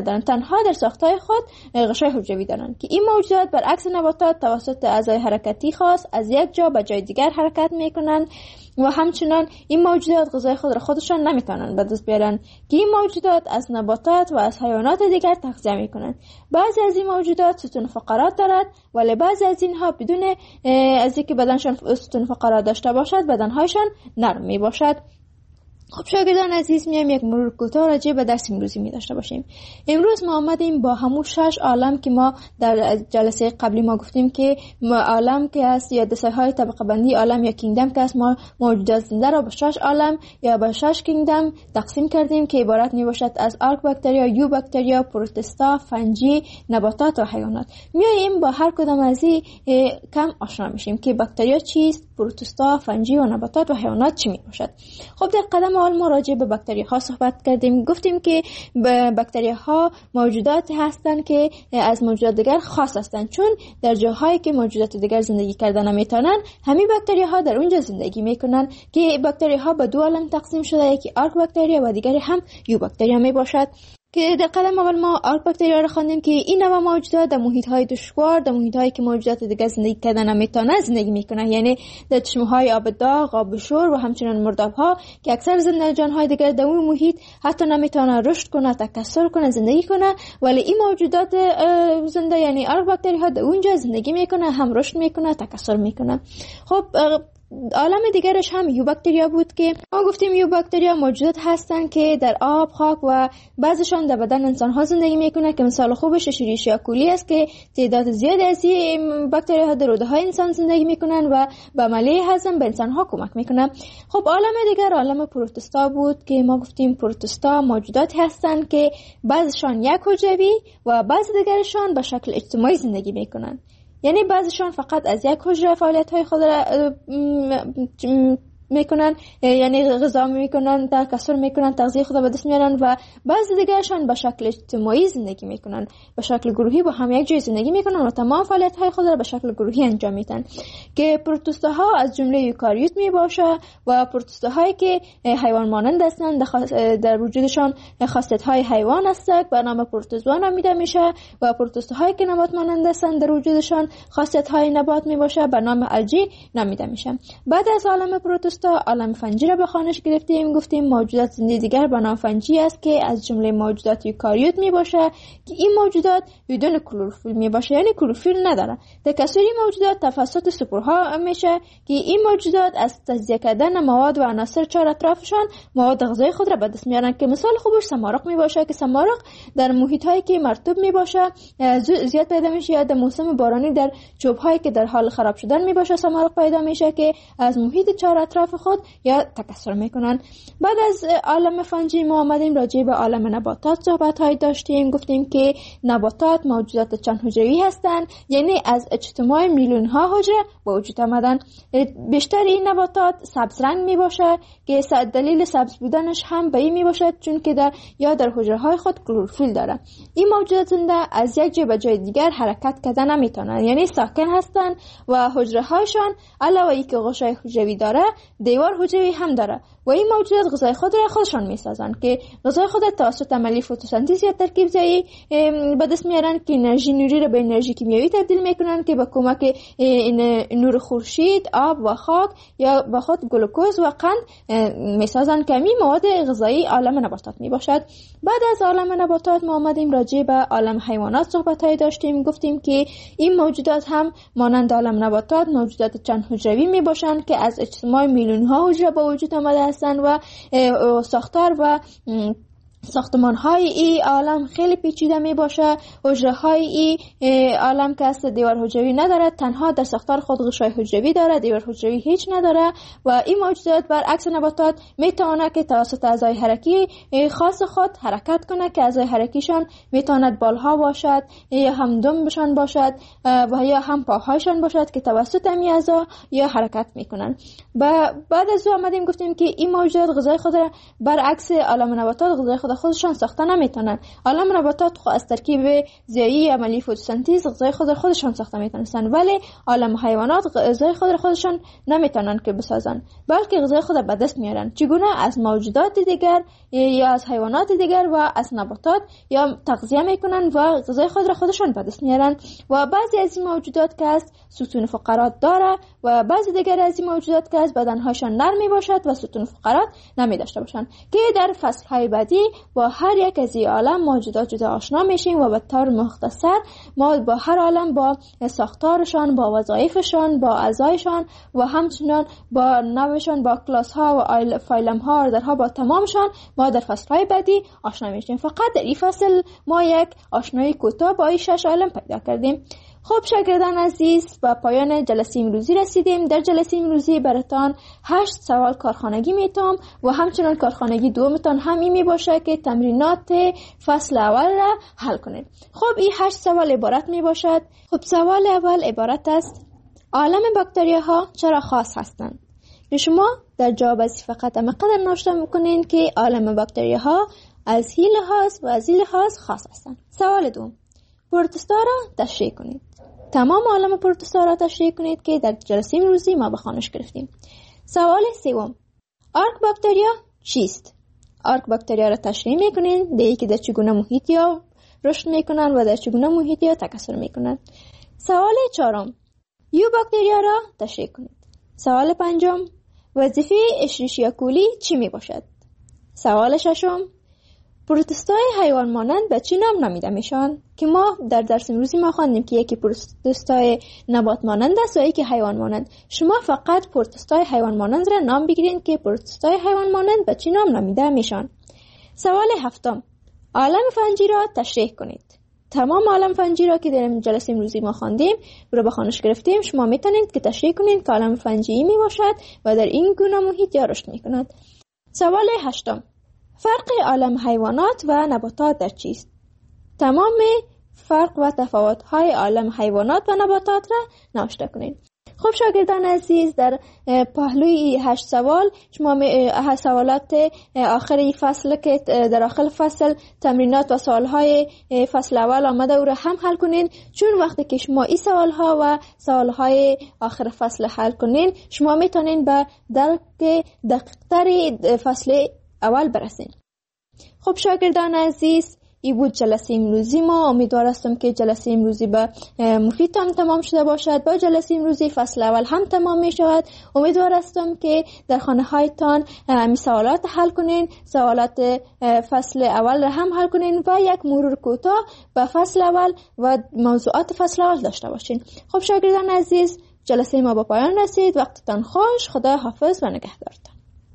ندارند، تنها در ساختهای خود غشای حجروی دارند که این موجودات برعکس نباتات توسط اعضای حرکتی خاص از یک جا به جای دیگر حرکت میکنند و همچنان این موجودات غذای خود را خودشان نمیتونن به دست بیارن که این موجودات از نباتات و از حیوانات دیگر تغذیه میکنن. بعضی از این موجودات ستون فقرات دارد ولی بعضی از اینها بدون از اینکه بدنشان ستون فقرات داشته باشد بدنهایشان نرم می باشد. خب شاگردان عزیز، میام یک مرور کوتاه راجع به درس امروزی می داشته باشیم. امروز ما آمدیم با همون شش عالم که ما در جلسه قبلی ما گفتیم که عالم که است یا دسته های طبقه بندی عالم یا کینگدم که است، ما موجودات زنده را به شش عالم یا به شش کینگدم تقسیم کردیم که عبارت می باشد از آرک باکتریا، یو باکتریا، پروتستا، فنجی، نباتات و حیوانات. میایم با هر کدام از این کم آشنا میشیم که باکتریا چیست، پروتستا، فنجی و نباتات و حیوانات چی می باشد. خب در قدم اول ما راجع به باکتری ها صحبت کردیم. گفتیم که باکتری ها موجوداتی هستند که از موجودات دیگر خاص هستند، چون در جاهایی که موجودات دیگر زندگی کردن نمیتونن همین باکتری ها در اونجا زندگی میکنن که باکتری ها به دو عالم تقسیم شده، یکی آرک باکتریا و دیگری هم یو باکتریا می باشد که در قدم اول ما آرک باکتریا را خواندیم که این نوع موجودات در محیط‌های دشوار، در محیط‌هایی که موجودات دیگر زندگی کردن نمیتونن زندگی میکنن، یعنی در چشمه‌های آب داغ، آب شور و همچنین مرداب‌ها که اکثر زندگی‌های دیگر در اون محیط حتی نمیتونن رشد کنه، تکثر کنه، زندگی کنه، ولی این موجودات زنده یعنی آرک باکتری‌ها در اونجا زندگی میکنه، هم رشد میکنه، تکثر میکنه. خب عالم دیگرش هم یو باکتریا بود که ما گفتیم یو باکتریا موجودات هستن که در آب، خاک و بعضشان در بدن انسان ها زندگی میکنه که مثال خوبش اشریشیا کولی است که تعداد زیادی از این باکتریا ها در روده های انسان زندگی میکنن و به عملیه هضم به انسان ها کمک میکنن. خب عالم دیگر عالم پروتستا بود که ما گفتیم پروتستا موجودات هستن که بعضشان یک حجروی و بعض دیگرشان به شکل اجتماعی زندگی میکنن، یعنی بعضیشان فقط از یک حجره فعالیت‌های خود را میکنن، یعنی غذا میکنن، تکثر میکنن، تغذیه خود را به دست میارن و بعضی دیگرشان به شکل اجتماعی زندگی میکنن، به شکل گروهی با هم یک جای زندگی میکنن و تمام فعالیت‌های خود را به شکل گروهی انجام میدن که پروتوستاها از جمله یوکاریوت میباشه و پروتوستاهایی که حیوان مانند هستند در وجودشان خاصیت‌های حیوان هستند به نام پروتوزوا نامیده میشه و پروتوستاهایی که نبات مانند هستند در وجودشان خاصیت‌های نبات میباشه به نام الژی نامیده میشه. بعد از عالم پروتوستا عالم فنجی را به خوانش گرفتیم. گفتیم موجودات زنده دیگر به نام فنجی است که از جمله موجودات یوکاریوت می باشه که این موجودات بدون کلروفیل می باشه، یعنی کلروفیل نداره. تکثر موجودات توسط سپورها میشه که این موجودات از تجزیه کردن مواد و عناصر چهار اطرافشان مواد غذایی خود را به دست میارن که مثال خوبش سمارق می باشه که سمارق در محیط هایی که مرطوب می باشه زیاد پیدا میشه، یا در موسم بارانی در چوب هایی که در حال خراب شدن می باشه سمارق پیدا میشه که از محیط چهار اطراف خود یا تکثر میکنن. بعد از عالم فنجی ما آمدیم راجع به عالم نباتات صحبت های داشتیم. گفتیم که نباتات موجودات چند حجروی هستند، یعنی از اجتماع میلیون ها حجره به وجود آمدن. بیشتر این نباتات سبز رنگ می باشه که دلیل سبز بودنش هم به این می باشد چون که در یا در حجره های خود کلروفیل داره. این موجودات زنده از یک جای به جای دیگر حرکت کردن نمیتونن، یعنی ساکن هستند و حجره هایشان علاوه اینکه غشای حجروی داره دیوار حجروی هم داره و این موجودات غذای خود را خودشان میسازن که غذای خود توسط عملیه فتوسنتز یا ترکیب زایی به دست میارن که انرژی نوری را به انرژی کیمیایی تبدیل میکنن که با کمک نور خورشید، آب و خاک یا با خود گلوکوز و قند میسازن که این مواد غذایی عالم نباتات میباشد. بعد از عالم نباتات ما آمدیم راجع به عالم حیوانات صحبت های داشتیم. گفتیم که این موجودات هم مانند عالم نباتات موجودات چند حجروی میباشن که از اجتماع میلیون ها حجره به وجود آمده هستند و ساختار و ساختمان های ای عالم خیلی پیچیده می باشه. حجره های ای عالم که است دیوار حجروی نداره، تنها در ساختار خود غشای حجروی داره، دیوار حجروی هیچ نداره و این موجودات برعکس نباتات میتونه که توسط اعضای حرکی خاص خود حرکت کنه که اعضای حرکیشان میتواند بالها باشد یا هم دمبشان باشد و یا هم پاهایشان باشد که توسط این اعضا یا حرکت میکنن. بعد از او آمدیم گفتیم که این موجودات غذای خود را برعکس عالم نباتات غذای خود خود خودشان ساخته نمیتونن. عالم نباتات خود از ترکیب ضیایی عملی فتوسنتز غذای خود را خودشان ساخته میتونن، ولی عالم حیوانات غذای خود را خودشان نمیتونن که بسازن، بلکه غذای خود را به دست میارن. چگونه؟ از موجودات دیگر یا از حیوانات دیگر و از نباتات یا تغذیه میکنن و غذای خود را خودشان به دست میارن. و بعضی از این موجودات که است ستون فقرات داره و بعضی دیگر از این موجودات که است بدنهاشان نرم می باشد و ستون فقرات نمی داشته باشند، که در فصلهای بعدی با هر یک از این عالم موجودات جدا آشنا میشیم و به طور مختصر ما با هر عالم با ساختارشان، با وظایفشان، با اعضایشان و همچنان با نوعشان، با کلاس ها و فایلم ها و درها با تمامشان ما در فصلهای بعدی آشنا میشیم. فقط در این فصل ما یک آشنایی کوتاه با این شش عالم پیدا کردیم. خب شاگردان عزیز، به پایان جلسه امروزی رسیدیم. در جلسه امروزی براتان هشت سوال کارخانگی میتام و همچنان کارخانگی دومتان هم این می باشه که تمرینات فصل اول را حل کنید. خب این هشت سوال عبارت می باشد. خب سوال اول عبارت است: عالم باکتریاها چرا خاص هستند؟ شما در جواب از فقط مقدر نوشته میکنین که عالم باکتریاها از این لحاظ و از این لحاظ خاص هستند. سوال دوم: پروتوزوا را تشریح کنید. تمام عالم پروتوزوا را تشریح کنید که در جلسه امروزی ما به خوانش گرفتیم. سوال سوم: آرک باکتریا چیست؟ آرک باکتریا را تشریح میکنید، دیگه که در چگونه محیطی ها رشد میکنن و در چگونه محیطی ها تکثر میکنن. سوال چهارم: یو باکتریا را تشریح کنید. سوال پنجم: وظیفه اشریشیا کولی چی می باشد؟ سوال ششم: پروتوزوای حیوان مانند به چی نام نامیده میشن؟ که ما در درس امروزی ما خواندیم که یکی پروتوزوای نبات مانند است و یکی حیوان مانند. شما فقط پروتوزوای حیوان مانند را نام بگیرید که پروتوزوای حیوان مانند به چی نام نامیده میشن. سوال هفتم: عالم فنجی را تشریح کنید. تمام عالم فنجی را که در جلسه امروزی ما خواندیم رو به خوانش گرفتیم، شما میتونید که تشریح کنید که عالم فنجی می باشد و در این گونه محیط یا رشد میکند. سوال هشتم: فرق عالم حیوانات و نباتات در چیست؟ تمام فرق و تفاوت‌های عالم حیوانات و نباتات را نوشته کنید. خب شاگردان عزیز، در پهلوی هشت سوال شما هشت سوالات آخری فصل که در آخر فصل تمرینات و سوالهای فصل اول آمده او را هم حل کنین، چون وقتی که شما این سوالها و سوالهای آخر فصل حل کنین شما میتونین به درک دقیق‌تر فصل اول برسین. خب شاگردان عزیز، این بود جلسه امروزی ما. امیدوار هستم که جلسه امروزی به مفید هم تمام شده باشد. با جلسه امروزی فصل اول هم تمام می شود. امیدوار هستم که در خانه هایتان می سوالات حل کنین، سوالات فصل اول را هم حل کنین و یک مرور کوتاه به فصل اول و موضوعات فصل اول داشته باشین. خب شاگردان عزیز، جلسه ما به پایان رسید. وقتتان خوش. خدا حافظ و نگهدارتان.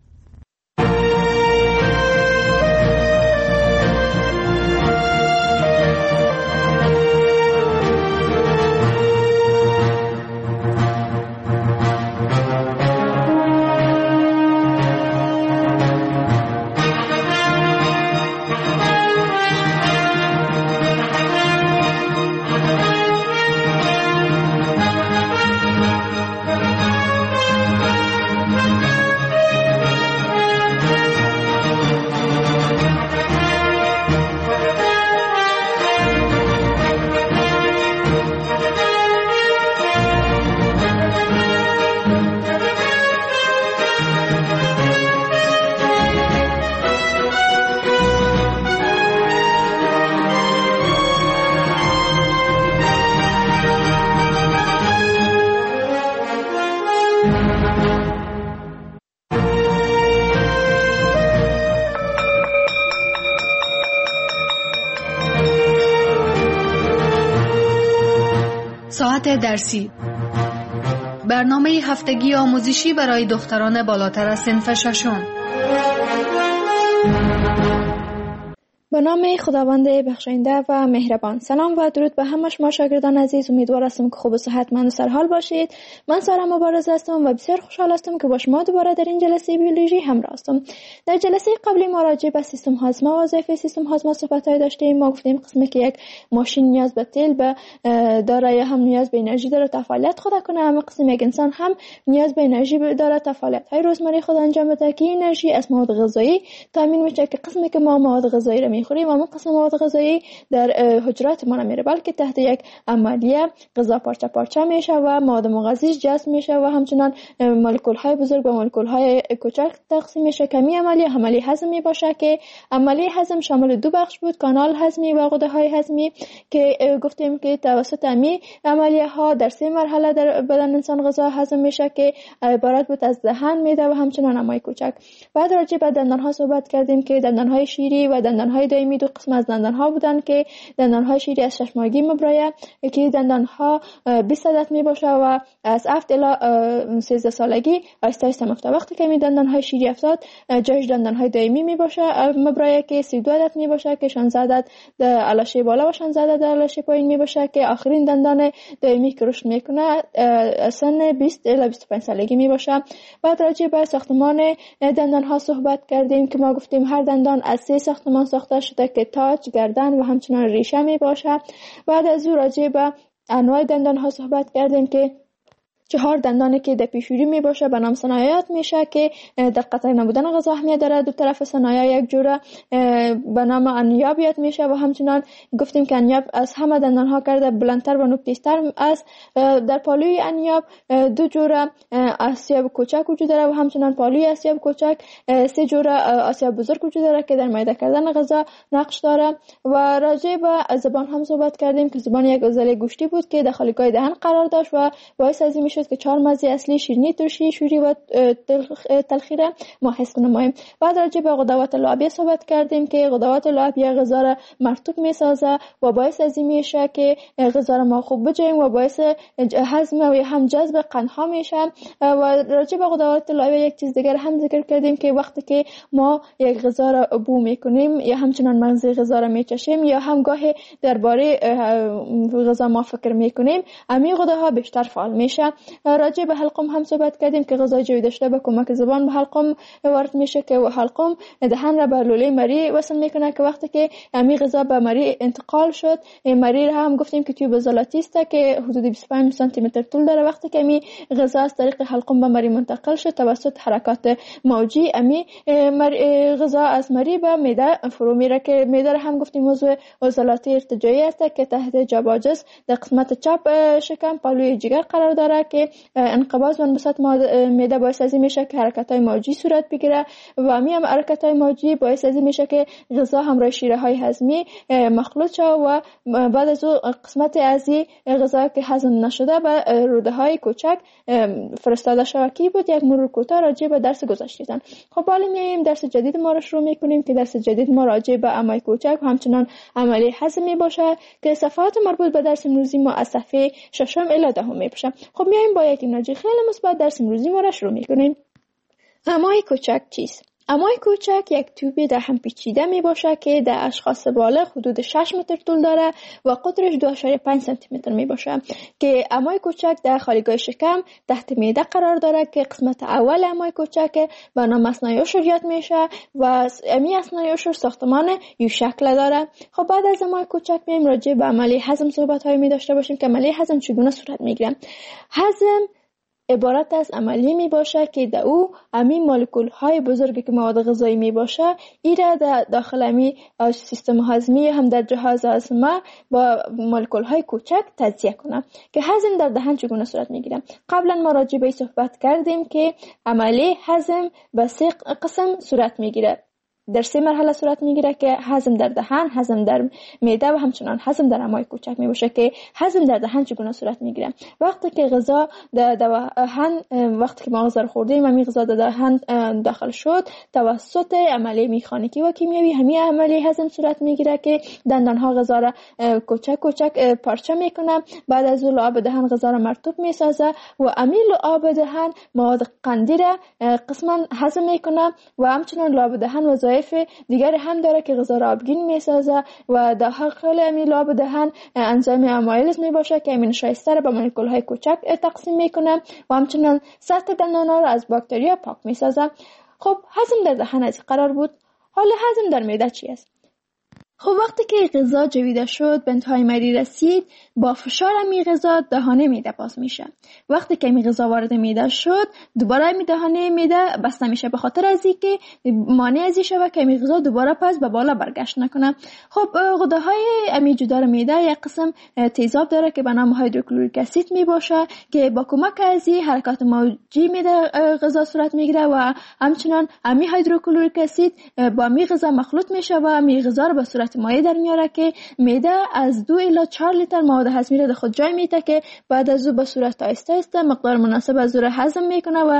ساعت درسی، برنامه هفتگی آموزشی برای دختران بالاتر از صنف ششم. به نام خداوند بخشاینده و مهربان. سلام و درود به همه شما شاگردان عزیز. امیدوار هستم که خوب و صحتمند و سرحال باشید. من سارا مبارز هستم و بسیار خوشحال هستم که با شما دوباره در این جلسه بیولوژی همراه هستم. در جلسه قبلی ما راجع به سیستم هاضمه و وظایف سیستم هاضمه صحبت‌های داشتیم. ما گفتیم قسمی که یک ماشین نیاز به تیل به داره یا هم نیاز به انرژی داره تا فعالیت خود کنه، اما قسم یک انسان هم نیاز به انرژی داره تا فعالیت‌های روزمره خود انجام بده که انرژی از مواد غذایی تامین میشه که قسمی که ما مواد غذایی را میخوریم و قسم مواد غذایی در حجرات ما نمیره، بلکه تحت یک عملیه غذا پارچه پارچه میشه و مواد مغذی جذب میشه و همچنان مولکول های بزرگ و مولکول های کوچک تقسیم میشه. کمی عملیه عملی هضمی باشه که عملی هضم شامل دو بخش بود، کانال هضمی و غده های هضمی، که گفتیم که توسط امی عملیه ها در سه مرحله در بدن انسان غذا هضم میشه که عبارت بود از دهن، معده و همچنان امعای کوچک. بعد راجع به دندان ها صحبت کردیم که دندان های شیری و دندان های دائمی دو قسم از دندان ها بودن که دندان های شیری از شش ماهگی مبرایه که دندان ها بیست عدد می باشه و از هفت الی سیزده سالگی آهسته آهسته میفته. وقتی که می دندان های شیری افتاد جایش دندان های دائمی می باشه مبرایه که سی و دو عدد می باشه که شانزده عدد در علاشه بالا و شانزده عدد در علاشه پایین می باشه که آخرین دندان دائمی که رشد میکنه سن بیست الی بیست و پنج سالگی می باشه. بعد راجع به ساختمان دندان ها صحبت کردیم که ما گفتیم هر دندان از سه ساختمان ساخته شده که تاج، گردن و همچنان ریشه می باشه. بعد از او راجع به انواع دندان ها صحبت کردیم که چهار دندانی که در پیشوری می باشه به نام ثنایات میشه که در قطع نبودن غذا اهمیت داره. دو طرف ثنایا یک جوره به نام انیاب یاد میشه و همچنان گفتیم که انیاب از همه دندان ها کرده بلندتر و نوک‌تیزتر است. در پالوی انیاب دو جوره آسیاب کوچک وجود داره و همچنان پالوی آسیاب کوچک سه جوره آسیاب بزرگ وجود داره که در میده کردن غذا نقش داره. و راجع به زبان هم صحبت کردیم که زبان یک عضله گوشتی بود که در خالیگاه دهن قرار داشت و باعث از این شد که چهار مزه اصلی شیرینی، ترشی، شوری و تلخی را ما حس کنیم. بعد راجع به غدوات لعابیه صحبت کردیم که غدوات لعابیه غذا را مرطوب میسازه و باعث از این میشه که غذا را ما خوب بجویم و باعث هضم و هم جذب قندها میشه. و راجع به غدوات لعابیه یک چیز دیگر هم ذکر کردیم که وقتی که ما یک غذا را بو میکنیم یا همچنان مغز غذا را میچشیم یا هم گاهی درباره غذا ما فکر میکنیم، امی غده ها بیشتر فعال میشه. راجع به حلقوم هم صحبت کردیم که غذای جویده شده به کمک زبان به حلقوم وارد میشه که حلقوم دهن را به لوله مری وصل میکنه که وقتی که امی غذا به مری انتقال شد، مری را هم گفتیم که تیوب عضلاتی است که حدود بیست و پنج سانتی متر طول داره. وقتی که امی غذا از طریق حلقوم به مری منتقل شد توسط حرکات موجی، امی غذا از مری به معده فرو میره که معده را هم گفتیم موضوع عضلاتی ارتجاعی است که تحت جاباجس در قسمت چپ شکم پالوی جگر قرار داره که انقباض و انبساط معده باعث از این میشه که حرکت‌های موجی صورت بگیره و همین هم حرکت‌های موجی باعث از این میشه که غذا همراه شیره‌های هضمی مخلوط شه و بعد از اون قسمت از این غذا که هضم نشده به روده‌های کوچک فرستاده شود. کی بود یک مرور کوتاه راجع به درس گذشته‌تان. خب حالا میایم درس جدید ما رو شروع می‌کنیم که درس جدید ما راجع به امعای کوچک و همچنان عملی هضمی باشه که صفحات مربوط به درس امروزی ما از صفحه ششم الی دهم میشه. خب میایم با یک ایمناجی خیلی مثبت درس امروزی ما را شروع میکنیم. امعای کوچک چیست؟ امعای کوچک یک توبی در هم پیچیده می باشه که در اشخاص بالغ حدود شش متر طول داره و قطرش دو ممیز پنج سانتی متر می باشه که امعای کوچک در خالیگاه شکم تحت معده قرار داره که قسمت اول امعای کوچک به نام اثنای عشر یاد میشه و امی اثنای عشر ساختمان یو شکل داره. خب بعد از امعای کوچک میایم راجع به عملی هضم صحبت های می داشته باشیم که عملی هضم چگونه صورت میگیره. هضم عبارت از عملی می باشه که در او امی مولکول های بزرگی که مواد غذایی می باشه ایره در داخل امی سیستم هضمی هم در جهاز هضم با مولکول های کوچک تجزیه کنه که هضم در دهن چگونه صورت می گیره. قبلا ما راجع به صحبت کردیم که عملی هضم به سه قسم صورت می گیره. در سه مرحله صورت میگیره که هضم در دهن، هضم در معده و همچنان هضم در امعای کوچک می باشه. که هضم در دهن چگونه صورت میگیره؟ وقتی که غذا در دهن وقتی که ما غذا رو خوردیم همین غذا در دهن داخل شد توسط عملیه مکانیکی و کیمیایی همین عملیه هضم صورت میگیره که دندان ها غذا را کوچک کوچک پارچه میکنه. بعد از اون لعاب دهن غذا را مرطوب میسازه و همین لعاب دهن مواد قندی را قسما هضم میکنه و همچنان لعاب دهن وظایف وظایف دیگر هم داره که غذا را آبگین میسازه و داخل امی لاب دهن انزیم آمایلیز می باشه که امین شایسته را به مولکول های کوچک تقسیم میکنه و همچنین سطح دندان ها را از باکتریا پاک میسازه. خب هضم در دهن از قرار بود. حالا هضم در معده چی است؟ خب وقتی که غذا جویده شد به انتهای معده رسید، با فشار امی غذا دهانه معده باز میشه. وقتی که امی غذا وارد معده شد دوباره امی دهانه معده بسته میشه به خاطر از اینکه مانع از این شود که امی غذا دوباره پس به بالا برگشت نکنه. خب غده‌های امی جدار معده یک قسم تیزاب داره که به نام هیدروکلوریک اسید می باشه که با کمک از این حرکات موجی معده غذا صورت میگیره و همچنین امی هیدروکلوریک اسید با امی غذا مخلوط میشه و امی غذا رو به صورت مایع در میاره که معده از دو الی چهار لیتر مواد هضمی را در خود جای میده که بعد از او به صورت آهسته آهسته مقدار مناسب از او را هضم میکنه و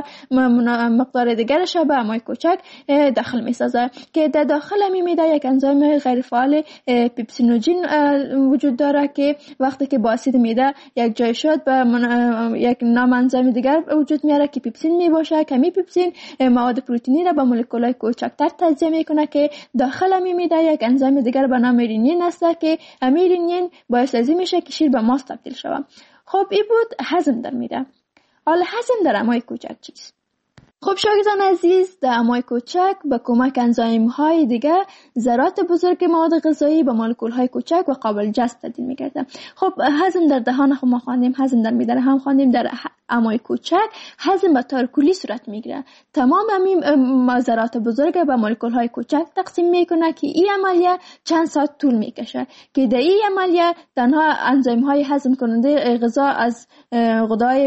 مقدار دیگرش به امای کوچک داخل میسازه که در داخل امی معده یک انزیم غیر فعال پیپسینوژین وجود داره که وقتی که با اسید معده یک جای شد به یک نام انزیم دیگر وجود میاره که پیپسین میباشه که می پیپسین مواد پروتئینی را به مولکول‌های کوچکتر تجزیه میکنه که داخل امی معده یک انزیم دیگر به نام رینین است که امی رینین باعث ازی میشه که شیر به ماست تبدیل شود. خب این بود هضم در معده. حالا هضم در امعای کوچک چیست؟ خب شاگردان عزیز، در امعای کوچک به کمک انزیم های دیگه ذرات بزرگ مواد غذایی به مولکول های کوچک و قابل جذب تبدیل میگرده. خب هضم در دهان خود ما خواندیم، هضم در معده هم خواندیم. در امعای کوچک هضم به طور کلی صورت میگیره. تمام همین ذرات بزرگ به مولکول های کوچک تقسیم میکنه که این عملیه چند ساعت طول میکشه که در این عملیه تنها انزیم های هضم کننده غذا از غدای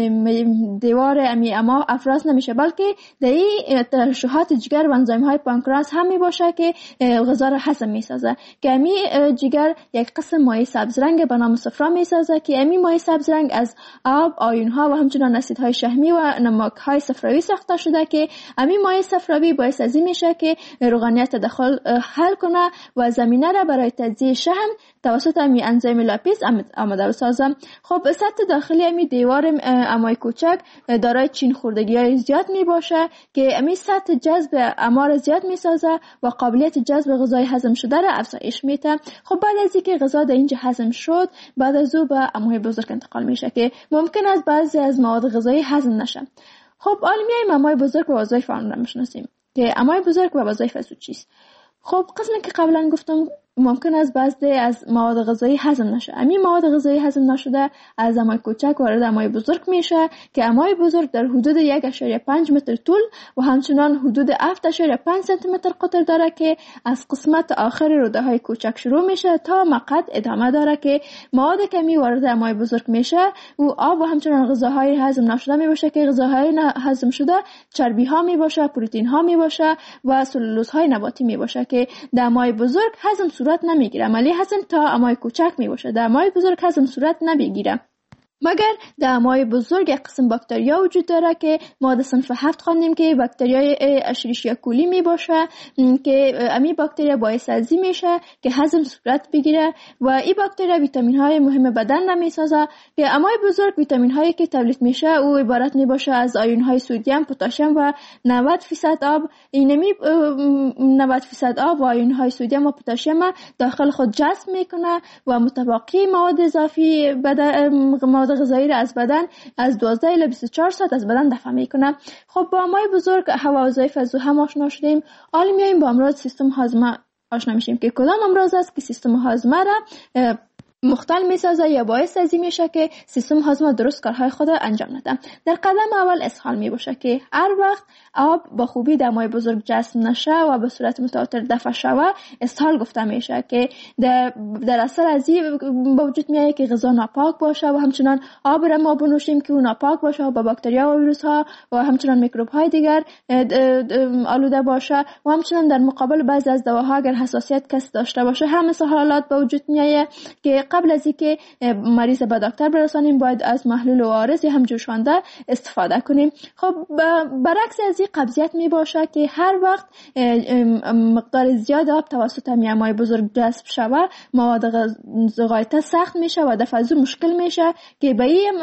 دیوار امی اما افراز نمیشه، بلکه در این ترشحات جگر و انزیم های پانکراس هم می باشه که غذا را هضم می سازه که امی جگر یک قسم مایع سبز رنگ به نام صفرا می سازه که امی مایع سبز رنگ از آب، آیون ها و همچنین اسیدهای شحمی و نمک های صفراوی ساخته شده که امی مایع صفراوی باعث از این میشه که روغنیت تداخل حل کنه و زمینه را برای تجزیه شحم توسط امی انزیم لاپیز آماده بسازه. خب سطح داخلی امی دیوار امعای کوچک دارای چین خوردگی های زیاد می باشه که امی سطح جذب امار زیاد می سازه و قابلیت جذب غذای هضم شده را افزایش میده. خب بعد از اینکه غذا در اینجا هضم شد، بعد از او به امعای بزرگ انتقال میشه که ممکن است بعضی از مواد غذایی هضم نشه. خب حالا میایم امعای بزرگ و وظایف آن را میشناسیم که امعای بزرگ و وظایف از او چیست. خب قسمی که قبلا گفتم ممکن است بعضی از مواد غذایی هضم نشه. همین مواد غذایی هضم نشده از امعای کوچک وارد امعای بزرگ میشه که امعای بزرگ در حدود یک و پنج متر طول و همچنان حدود هفت و پنج سانتی متر قطر داره که از قسمت آخر روده های کوچک شروع میشه تا مقعد ادامه داره که مواد کمی وارد امعای بزرگ میشه و آب و همچنان غذاهای هضم نشده میباشه که غذاهای هضم شده چربی ها میباشه، پروتئین ها میباشه و سلولوز های نباتی میباشه که در امعای بزرگ هضم صورت نمیگیره. عملی هضم تا امعای کوچک میباشه. در امعای بزرگ هضم صورت نمیگیره مگر در امعای بزرگ یک قسم باکتریا وجود داره که ما در صنف هفت خواندیم که باکتریای اشریشیا کولی می باشه که امی باکتریا باعث از این میشه که هضم صورت بگیره و این باکتریا ویتامین های مهم بدن را می سازه که امعای بزرگ ویتامین هایی که تولید میشه او عبارت می باشه از آیون های سدیم، پتاسیم و نود درصد آب. اینمی نود درصد آب و آیون های سدیم و پتاسیم داخل خود جذب میکنه و متبقی مواد اضافی بدن مواد غذایی را از بدن از دوازده الی بیست و چهار ساعت از بدن دفع میکنه. خب با امعای بزرگ هوا وظایف از او هم آشنا شدیم. حالا میایم با امراض سیستم هاضمه آشنا میشیم که کدام امراض است که سیستم هاضمه را مختل میسازه یا باعث از این میشه که سیستم هاضمه درست کارهای خود انجام نده. در قدم اول اسهال می باشه که هر وقت آب با خوبی در امعای بزرگ جذب نشه و به صورت متواتر دفع شوه اسهال گفته میشه که در, در اثر از این با وجود میاد که غذا ناپاک باشه و همچنان آب را ما بنوشیم که اون ناپاک باشه و با باکتریا و ویروس ها و همچنان میکروب های دیگر آلوده باشه و همچنان در مقابل بعضی از دواها اگر حساسیت کس داشته باشه هم مثل حالات با وجود میاد که قبل از اینکه مریض به دکتر برسانیم باید از محلول او آر اس یا هم جوشانده استفاده کنیم. خب برعکس از این قبضیت می باشه که هر وقت مقدار زیاد آب توسط میامای بزرگ جذب شود مواد غایطه سخت میشه و دفعه مشکل میشه که به این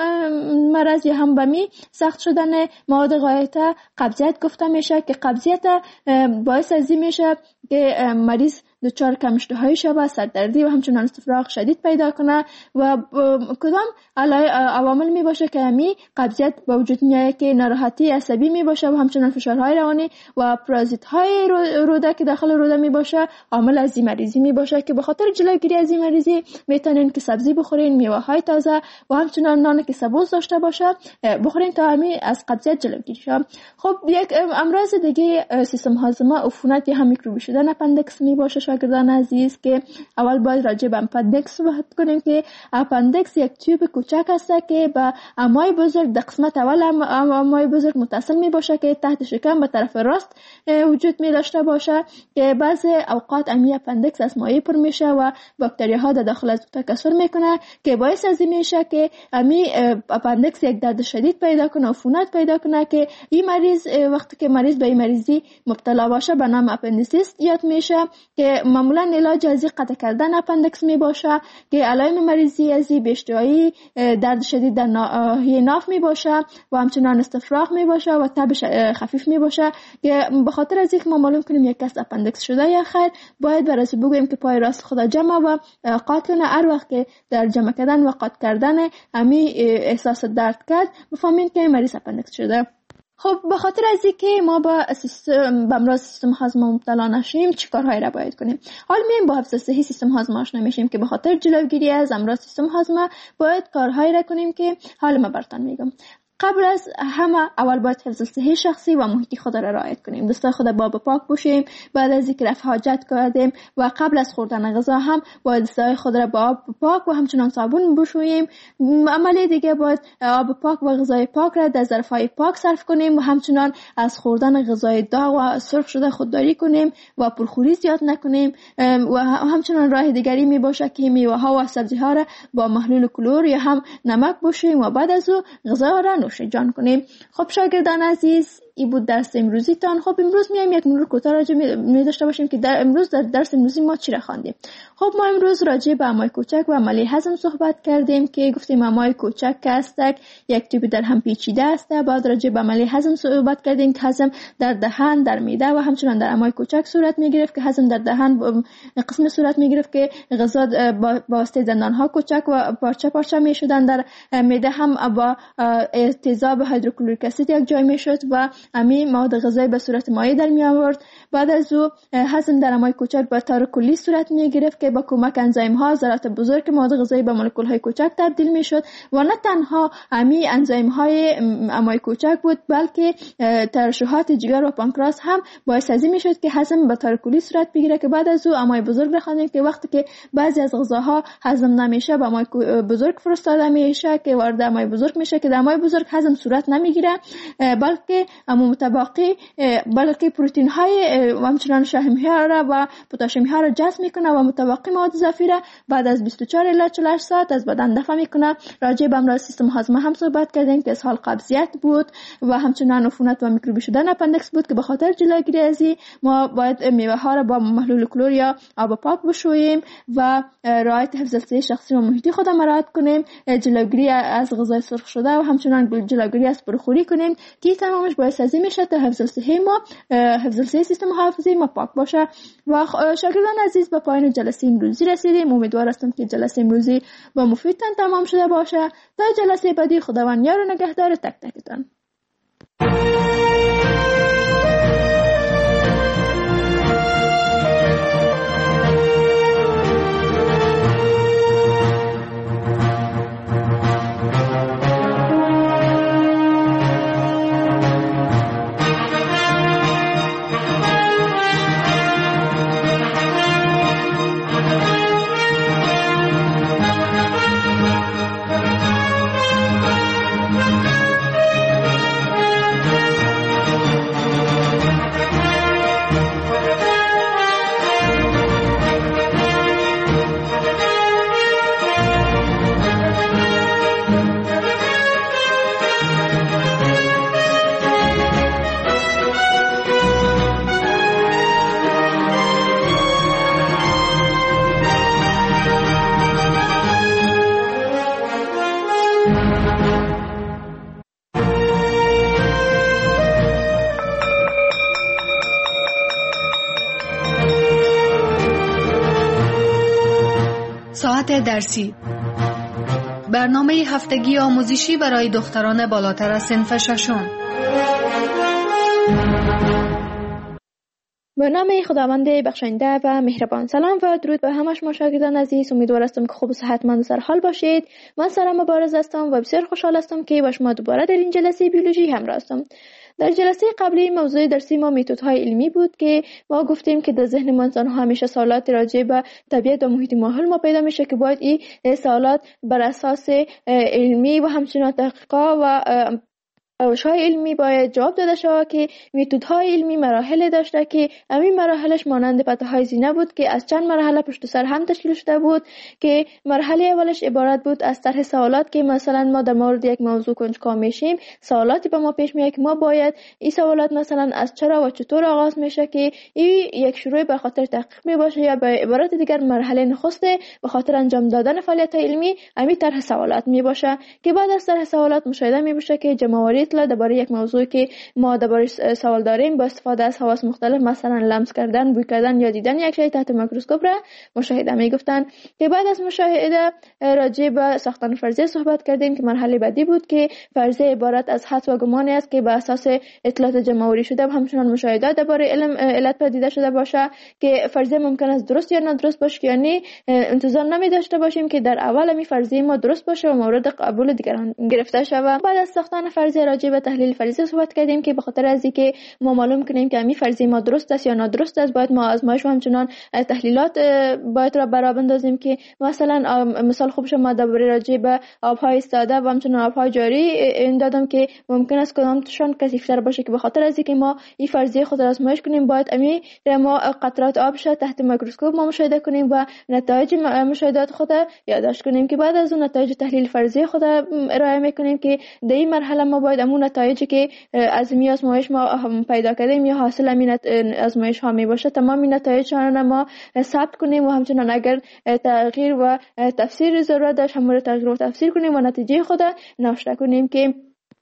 مرض یا هم به می سخت شدن مواد غایطه قبضیت گفته میشه که قبضیت باعث از این میشه که مریض دچار کماشتهایی شود، سردردی و همچنان استفراغ شدید پیدا کنه و کدام عوامل می باشه که همی قبضیت به وجود میاد که ناراحتی عصبی می باشه و همچنان فشارهای روانی و پرازیت های روده که داخل روده می باشه عامل از این مریضی می باشه که به خاطر جلوگیری از این مریضی میتونین که سبزی بخورین، میوه های تازه و همچنان نان که سبوس داشته باشه بخورین تا همی از قبضیت جلوگیری شه. خب یک امراض دیگه سیستم هاضمه عفونت یا هم میکروبی شدن اپندکس می باشه. شاگردان عزیز که اول باید راجع به اپندکس صحبت کنیم که اپندکس یک تیوب کوچک است که به امعای بزرگ در قسمت اول امعای بزرگ متصل می باشه که تحت شکم به طرف راست وجود می داشته باشه که بعضی اوقات امی اپندکس از مایع پر میشه و باکتری ها در داخل از تکثر میکنه که باعث از این میشه که امی اپندکس یک درد شدید پیدا کنه، عفونت پیدا کنه که این مریض وقتی که مریض به این مریضی مبتلا باشه به نام اپندیسیست یاد میشه که معمولا علاج از قطع کردن اپندکس می باشه که علائم مریضی از بیشتری درد شدید در ناحیه ناف می باشه و همچنان استفراغ می باشه و تب خفیف می باشه که به خاطر از اینکه ما معلوم کنیم یک کس اپندکس شده یا خیر باید برای بگوییم که پای راست خود جمع و قاط کنه. هر وقت که در جمع کردن و قاط کردن امی احساس درد کرد بفهمین که مریض اپندکس شده. خب به خاطر از اینکه ما با سیستم به امراض سیستم هاضمه مبتلا نشیم چی کارهایی را باید کنیم؟ حال میایم با حفظ صحی سیستم هاضمه آشنا میشیم که به خاطر جلوگیری از امراض سیستم هاضمه باید کارهایی را کنیم که حال ما براتون میگم. قبل از همه اول باید حفظ صحی شخصی و محیطی خود را رعایت کنیم. دستای خود با آب پاک بوشیم. بعد از اینکه رفع حاجت کردیم و قبل از خوردن غذا هم باید دستای خود را با آب پاک و همچنان صابون بشوییم. عملی دیگه باید آب پاک و غذای پاک را در ظرفای پاک صرف کنیم و همچنان از خوردن غذای داغ و سرخ شده خودداری کنیم و پرخوری زیاد نکنیم و همچنان راه دیگری می باشه که میوه ها و سبزی ها را با محلول کلور یا هم نمک بشوییم و بعد از او غذا را نوش جان کنیم. خب شاگردان عزیز این بود درس امروزی تان. خب امروز میایم یک مرور کوتاه راجع می داشته باشیم که در امروز در درس امروزی ما چی را خواندیم. خب ما امروز راجع به امعای کوچک و عملی هضم صحبت کردیم که گفتیم امعای کوچک که هستک یک تیپ در هم پیچیده است. بعد راجع به عملی هضم صحبت کردیم که هضم در دهان، در معده و همچنان در امعای کوچک صورت میگرفت که هضم در دهان قسم صورت میگرفت که غذا با واسطه دندان ها کوچک و پارچه پارچه میشدن. در معده هم با تیزاب هیدروکلوریک اسید یک جای میشد و امی مواد غذایی به صورت مایع در می آورد. بعد از او هضم در امعای کوچک به طور کلی صورت می گرفت که با کمک انزیم ها ذرات بزرگ مواد غذایی به مولکول های کوچک تبدیل می شد و نه تنها امی انزیم های امعای کوچک بود بلکه ترشحات جگر و پانکراس هم باعث از این می شد که هضم به طور کلی صورت بگیره که بعد از او امعای بزرگ بخوانیم که وقتی که بعضی از غذاها هضم نمیشه به امعای بزرگ فرستاده میشه که وارد امعای بزرگ میشه که در امعای بزرگ هضم صورت نمیگیره بلکه اما متباقی بلکه پروتئین های و همچنان شحمی ها را و پتاسیم ها را جذب میکنه و متباقی مواد اضافی را بعد از بیست و چهار الی چهل و هشت ساعت از بدن دفع میکنه. راجع به امراض سیستم هاضمه هم صحبت کردیم که اسهال قبضیت بود و همچنان عفونت و میکروبی شدن اپندکس بود که به خاطر جلوگیری از این ما باید میوه ها را با محلول کلور یا آب پاک بشوییم و رعایت حفظ صحی شخصی و محیطی خود مراعات کنیم. جلوگیری از غذای سرخ شده و همچنان جلوگیری از پرخوری کنیم که تمامش باعث از این میشه تا حفظ صحی ما حفظ صحی سیستم حافظه ما پاک باشه. و شاگردان عزیز به پایان جلسه امروزی رسیدیم. امیدوار هستم که جلسه امروزی با مفیدتان تمام شده باشه. تا جلسه بعدی خداوند یار و نگهدار تک تکتان. صفحات درسی، برنامه هفتگی آموزشی برای دختران بالاتر از صنف ششم. به نام خداوند بخشنده و مهربان. سلام و درود به همه شما شاگردان عزیز. امیدوار هستم که خوب و صحتمند و سرحال باشید. من سارا مبارز هستم و بسیار خوشحال هستم که با شما دوباره در این جلسه بیولوژی همراه هستم. در جلسه قبلی موضوع درسی ما متدهای علمی بود که ما گفتیم که در ذهن ما انسان ها همیشه سوالات راجع به طبیعت و محیط ماحول ما پیدا میشه که باید این سوالات بر اساس علمی و همچنین تحقیقات و روش‌های علمی باید جواب داده شود که متدهای علمی مراحل داشته که همین مراحلش مانند پته‌های زینه بود که از چند مرحله پشت سر هم تشکیل شده بود که مرحله اولش عبارت بود از طرح سوالات که مثلا ما در مورد یک موضوع کنجکاو میشیم، سوالاتی به ما پیش میاد که ما باید این سوالات مثلا از چرا و چطور آغاز میشه که این یک شروع به خاطر تحقیق می باشه یا به عبارت دیگر مرحله نخسته به خاطر انجام دادن فعالیت علمی همین طرح سوالات می باشه که بعد از طرح سوالات مشاهده می بشه که جمع‌آوری درباره یک موضوعی که ما درباره سوال داریم با استفاده از حواس مختلف مثلا لمس کردن، بوی کردن یا دیدن یک شی تحت میکروسکوپ را مشاهده میگفتن که بعد از مشاهده راجع به ساختن فرضیه صحبت کردیم که مرحله بعدی بود که فرضیه عبارت از حدس و گمانی است که بر اساس اطلاعات جمع‌آوری شده و همچنین مشاهدات درباره علم علت پدیده شده باشه که فرضیه ممکن است درست یا نادرست باشه، یعنی انتظار نمی داشته باشیم که در اول می فرضیه ما درست باشه و مورد قبول دیگران گرفته شود. بعد از ساختن فرضیه راجع به تحلیل فرضیه صحبت کردیم که به خاطر از اینکه ما معلوم کنیم که همین فرضیه ما درست است یا نادرست است باید ما آزمایش و همچنان تحلیلات باید را برابر بندازیم که مثلا مثال خوبش ما درباره راجع به آبهای ساده و همچنان آبهای جاری این دادم که ممکن است کدامشان کثیف‌تر باشه که به خاطر از اینکه ما این فرضیه خود را آزمایش کنیم باید همین ما قطرات آب شد تحت میکروسکوپ ما مشاهده کنیم و نتایج مشاهدات خود یادداشت کنیم که بعد از اون نتایج تحلیل فرضیه خود ارائه میکنیم که در این مرحله ما باید همون نتایجی که از می آزمایش ما پیدا کردیم یا حاصل همین آزمایش ها می باشه تمام نتایج آن ما ثبت کنیم و همچنان اگر تغییر و تفسیر ضرورت داشت هم تغییر و تفسیر کنیم و نتیجه خود نوشته کنیم که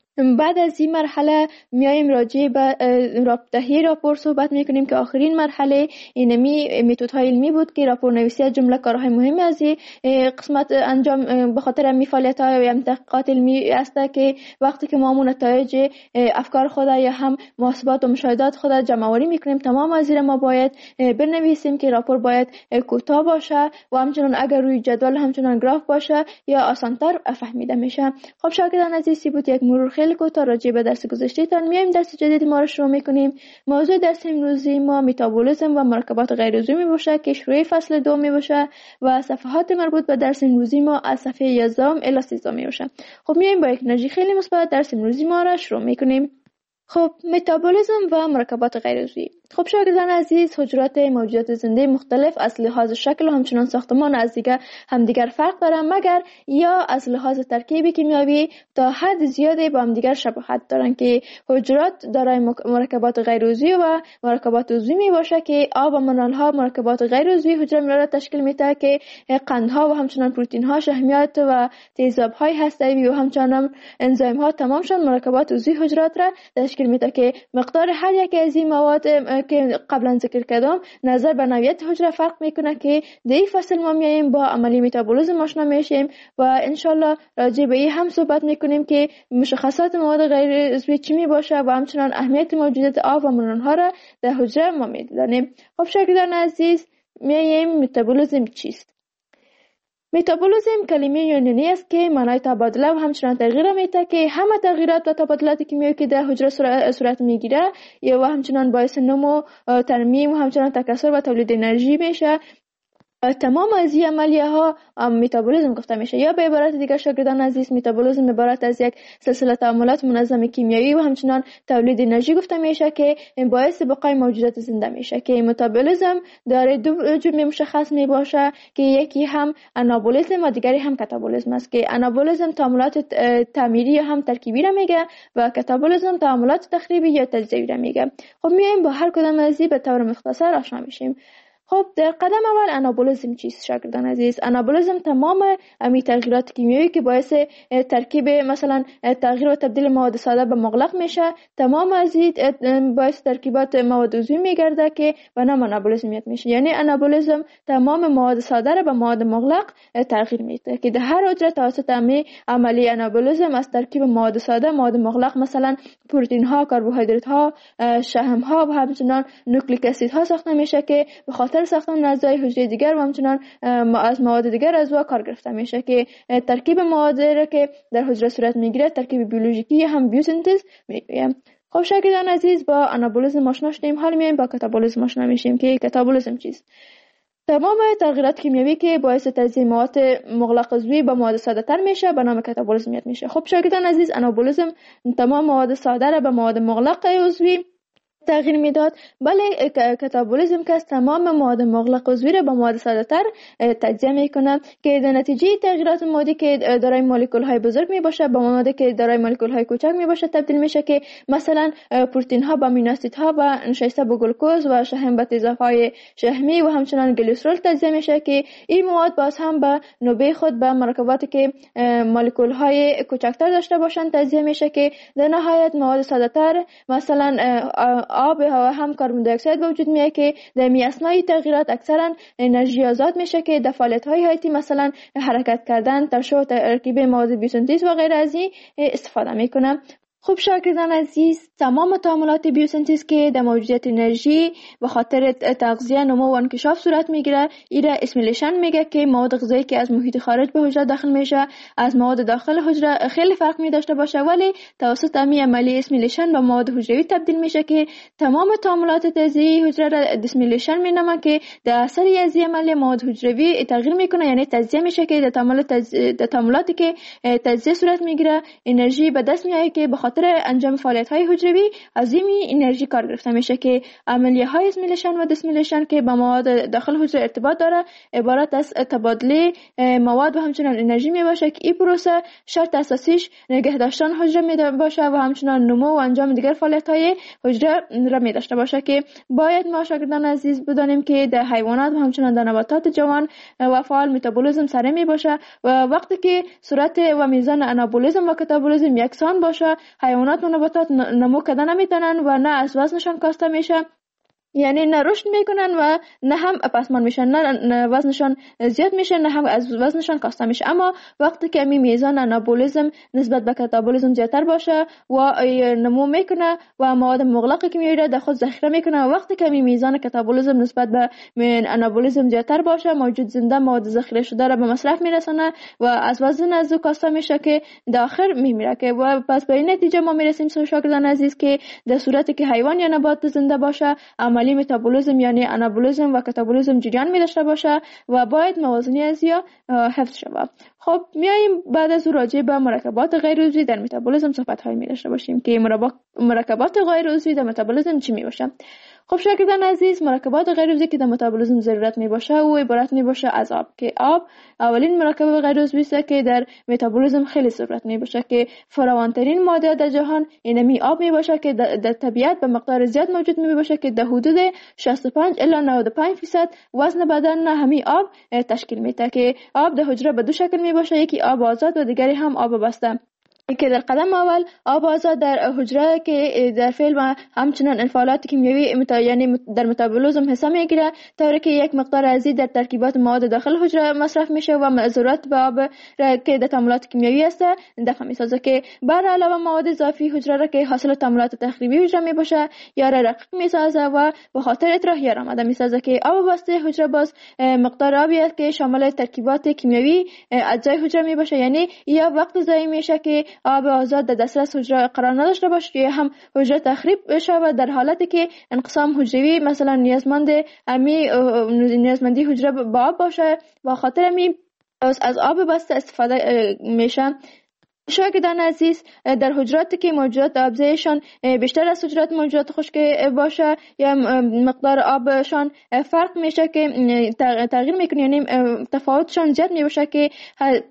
بعد از این مرحله میایم راجع به رابطه‌ای راپور صحبت میکنیم که آخرین مرحله اینمی متدهای علمی بود که راپور نویسی از جمله کارهای مهمی از این قسمت انجام به خاطر همین فعالیت‌های و تحقیقات علمی است که وقتی که ما نتایج افکار خود یا هم محاسبات و مشاهدات خود جمع‌آوری میکنیم تمام از این ما باید بنویسیم که راپور باید کوتاه باشه و همچنان اگر روی جدول همچنان گراف باشه یا آسان‌تر فهمیده میشه. خب شاگردان عزیز بود یک مرور خیلی کوتاه راجع به درس گذشته تان میایم درس جدید ما رو شروع میکنیم. موضوع درس امروزی ما متابولیسم و مرکبات غیر عضوی می باشه که شروع فصل دو می باشه و صفحات مربوط به درس امروزی ما از صفحه یازده الی سیزده می باشه. خب میایم با یک انرژی خیلی مثبت درس امروزی ما رو شروع میکنیم. خب متابولیسم و مرکبات غیر عضوی. خب شاگردان عزیز حجرات موجودات زنده مختلف از لحاظ شکل و همچنان ساختمان از دیگر همدیگر فرق دارند مگر یا از لحاظ ترکیب کیمیایی تا حد زیادی با همدیگر شباهت دارند که حجرات دارای مرکبات غیر عضوی و مرکبات عضوی می باشه که آب و منرال ها مرکبات غیر عضوی حجره را تشکیل میده که قندها و همچنان پروتئین ها شحمیات و تیزاب های هسته‌ای و همچنان انزیم ها تمامشان مرکبات عضوی حجرات را تشکیل میده که مقدار هر یک از این مواد که قبلا ذکر کردم نظر به نوعیت حجره فرق میکنه که در این فصل ما میایم با عملی متابولیسم آشنا میشیم و انشالله راجع به این هم صحبت میکنیم که مشخصات مواد غیر عضوی چی می باشه و همچنان اهمیت موجودیت آب و منرال ها را در حجره ما میدانیم. خب شاگردان عزیز میایم متابولیسم چیست؟ متابولیسم کلمه یونانی است که معنای تبادله و همچنان تغییر میده که همه تغییرات و تبادلات کیمیایی که در حجره صورت میگیره یا و همچنان باعث نمو، ترمیم و همچنان تکثر و تولید انرژی میشه. تمام از این عملیه ها متابولیسم گفته میشه یا به عبارت دیگر شاگردان عزیز متابولیسم عبارت از یک سلسله تعاملات منظم کیمیایی و همچنان تولید انرژی گفته میشه که باعث بقای موجودات زنده میشه که متابولیسم داره دو جمله مشخص می باشه که یکی هم آنابولیسم و دیگری هم کاتابولیسم است که آنابولیسم تعاملات تعمیری یا هم ترکیبی را میگه و کاتابولیسم تعاملات تخریبی یا تجزیه‌ای را میگه. خب میایم با هر کدام از این به طور مختصر آشنا میشیم. خب در قدم اول انابولیزم چیست شاگردان عزیز؟ انابولیزم تمام امی تغییرات کیمیایی که باعث ترکیب مثلا تغییر و تبدیل مواد ساده به مغلق میشه، تمام از این باعث ترکیبات مواد عضوی میگرده که به نام انابولیزم میشه. یعنی انابولیزم تمام مواد ساده را به مواد مغلق تغییر میده که در هر حجره توسط امی عملی انابولیزم از ترکیب مواد ساده مواد مغلق مثلا پروتئین ها، کربوهیدرات ها، شحم ها و همچنان نوکلیک اسید ها ساخته میشه که به خاطر ساختن اعضای حجره دیگر و همچنان از مواد دیگر اعضا کار گرفته میشه که ترکیب مواد را که در حجره صورت میگیره ترکیب بیولوژیکی هم بیوسینتز میگویم. خب شاگردان عزیز با انابولیزم آشنا شدیم، حالا میایم با کاتابولیزم آشنا میشیم که کاتابولیزم چیست. تمام تغییرات کیمیایی که باعث تجزیه مواد مغلق عضوی به مواد ساده تر میشه به نام کاتابولیزم یاد میشه. خب شاگردان عزیز انابولیزم تمام مواد ساده را به مواد مغلق عضوی تغییر میداد، ولی کاتابولیزم که تمام مواد مغلق عضوی را به مواد ساده تر تجزیه میکنه که در نتیجه تغییرات مادی که دارای مولکول های بزرگ میباشه به مواد که دارای مولکول های کوچک میباشه تبدیل میشه که مثلا پروتئین ها به امینو اسید ها و نشسته به گلوکوز و شحم به تیزابهای شحمی و همچنان گلیسرول تجزیه میشه که این مواد باز هم به نوبه خود به مرکباتی که مولکول های کوچکتر داشته باشند تجزیه میشه که در نهایت مواد ساده تر مثلا آب و هم کربن دی اکساید به وجود میاد که در می اثنای تغییرات اکثرا انرژی آزاد میشه که در فعالیت های حیاتی مثلا حرکت کردن، ترشح و ترکیب مواد بیوسینتز و غیره از این استفاده میکنه. خب شاگردان عزیز تمام تعاملات بیوسینتز که در موجودیت انرژی به خاطر تغذیه، نمو و انکشاف صورت میگیره ایره اسیمیلیشن میگه که مواد غذایی که از محیط خارج به حجره داخل میشه از مواد داخل حجره خیلی فرق می داشته باشه، ولی توسط امی عملی اسیمیلیشن به مواد حجروی تبدیل میشه که تمام تعاملات تجزیه حجره را دیسیمیلیشن مینامه که در اثر از عملی مواد حجروی تغییر میکنه، یعنی تجزیه میشه که در تعاملات تجزیه تعاملاتی که تجزیه صورت میگیره انرژی به دست میاد که به خاطر انجام فعالیت های حجروی از این انرژی کار گرفته میشه که عملیه های اسیمیلیشن و دیسیمیلیشن که با مواد داخل حجره ارتباط داره عبارت از تبادله مواد و همچنان انرژی می باشه که این پروسه شرط اساسیش نگه داشتن حجره می باشه و همچنان نمو و انجام دیگر فعالیت های حجره را می داشته باشه که باید ما شاگردان عزیز بدانیم که در حیوانات و همچنان در نباتات جوان و فعال متابولیسم سره می باشه و وقتی که صورت و میزان انابولیسم و کاتابولیسم یکسان باشه حیوانات و نباتات نمو کردن نمیتونن و نه از وزنشان کاسته میشه، یعنی نه رشد میکنن و نه هم پسمان میشن، نه وزنشان زیاد میشه نه هم از وزنشان کاسته میشه. اما وقتی که می میزان انابولیسم نسبت به کاتابولیسم زیادتر باشه و نمو میکنه و مواد مغلق کیمیایی را در خود ذخیره میکنه و وقتی که می میزان کاتابولیسم نسبت به انابولیسم زیادتر باشه موجود زنده مواد ذخیره شده را به مصرف میرسونه و از وزن از کاسته میشه که در آخر میمیره که و پس به این نتیجه ما میرسیم شاگردان عزیز که در صورتی که حیوان یا نبات زنده باشه عملی متابولیسم یعنی انابولیسم و کاتابولیسم جریان می داشته باشه و باید موازنی از یا حفظ شود. خب میایم بعد از راجع به مرکبات غیر عضوی در متابولیسم صحبت های می داشته باشیم که مرکبات غیر عضوی در متابولیسم چی می باشه. خب شاگردان عزیز مرکبات غیر عضوی که در متابولیسم ضرورت می باشه و عبارت می باشه از آب که آب اولین مرکب غیر عضوی است که در متابولیسم خیلی ضرورت می باشه که فراوانترین ماده در جهان اینمی آب می باشه که در طبیعت به مقدار زیاد موجود می باشه که در حدود شصت و پنج الی نود و پنج درصد وزن بدن همین آب تشکیل میده که آب در حجره به دو شکل می باشه، یکی آب آزاد و دیگری هم آب بسته که در قدم اول آب آزاد در حجره که در فعل و همچنان انفعالات کیمیایی متا... یعنی در متابولیسم حساب میگیره طوری که یک مقدار ازی در ترکیبات مواد داخل حجره مصرف میشه و ضرورت به آب را که در تعاملات کیمیایی است دفع میسازه که بر علاوه مواد اضافی حجره را که حاصل تعاملات تخریبی حجره میباشه یا را رقیق میسازه و به خاطر اطراحیه آمده میسازه که آب بسته حجره باز مقدار آبی است که شامل ترکیبات کیمیایی اجزای حجره میباشه، یعنی یا وقت ضایع میشه که آب آزاد در دسترس حجره قرار نداشته باشه یا هم حجره تخریب بشه و در حالتی که انقسام حجروی مثلا نیازمند امی نیازمندی حجره با آب باشه و خاطر امی از آب بسته استفاده میشه. شاگردان عزیز در حجراتی که موجودات آبزیشان بیشتر از حجرات موجودات خشک باشه یا مقدار آبشان فرق میشه که تغییر میکنه، یعنی تفاوتشان زیاد میشه که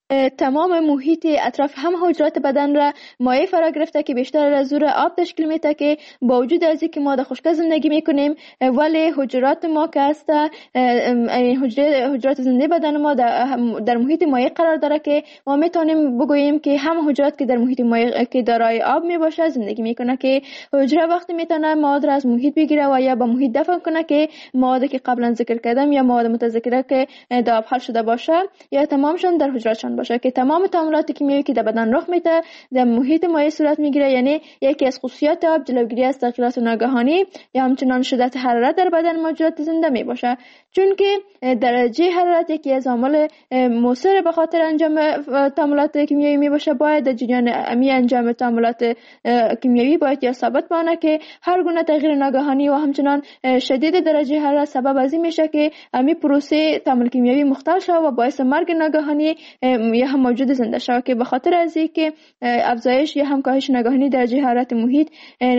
تمام محیط اطراف هم حجرات بدن را مایع فرا گرفته که بیشتر از او را آب تشکیل میده که با وجود از اینکه ما در خشکی زندگی میکنیم ولی حجرات ما که هست حجره حجرات زنده بدن ما در, در محیط مایع قرار داره که ما میتونیم بگوییم که هم حجرات که در محیط مایع که دارای آب میباشه زندگی میکنه که حجره وقتی میتونه مواد را از محیط بگیره و یا به محیط دفن کنه که موادی که قبلا ذکر کردم یا مواد متذکره که در آب حل شده باشه یا تمامشون در حجراتشان باشه که تمام تعاملات کیمیایی که در بدن رخ میده در محیط مایع صورت میگیره. یعنی یکی از خصوصیات آب جلوگیری از تغییرات ناگهانی یا همچنان شدت حرارت در بدن موجودات زنده می باشه، چون که درجه حرارت یکی از عوامل مؤثر به خاطر انجام تعاملات کیمیایی می باشه. باید در جریان امی انجام تعاملات کیمیایی باید یا ثابت بمانه که هر گونه تغییر ناگهانی و همچنان شدید درجه حرارت سبب از این میشه که امی پروسه تعامل کیمیایی مختل شود و باعث مرگ ناگهانی یا هم موجود زنده شود که به خاطر از اینکه افزایش یا هم کاهش ناگهانی درجه حرارت محیط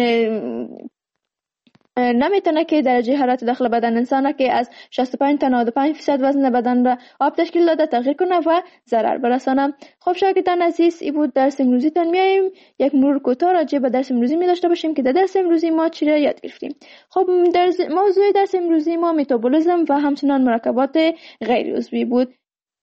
نمیتونه که درجه حرارت داخل بدن انسان که از شصت و پنج تا نود و پنج درصد وزن بدن را آب تشکیل داده تغییر کنه و ضرر برسانه. خب شاگردان عزیز، این بود درس امروزی تان. میایم یک مرور کوتاه راجع به درس امروزی می داشته باشیم که در درس امروزی ما چی را یاد گرفتیم. خب درس موضوع درس امروزی ما متابولیسم و همچنان مرکبات غیر عضوی بود.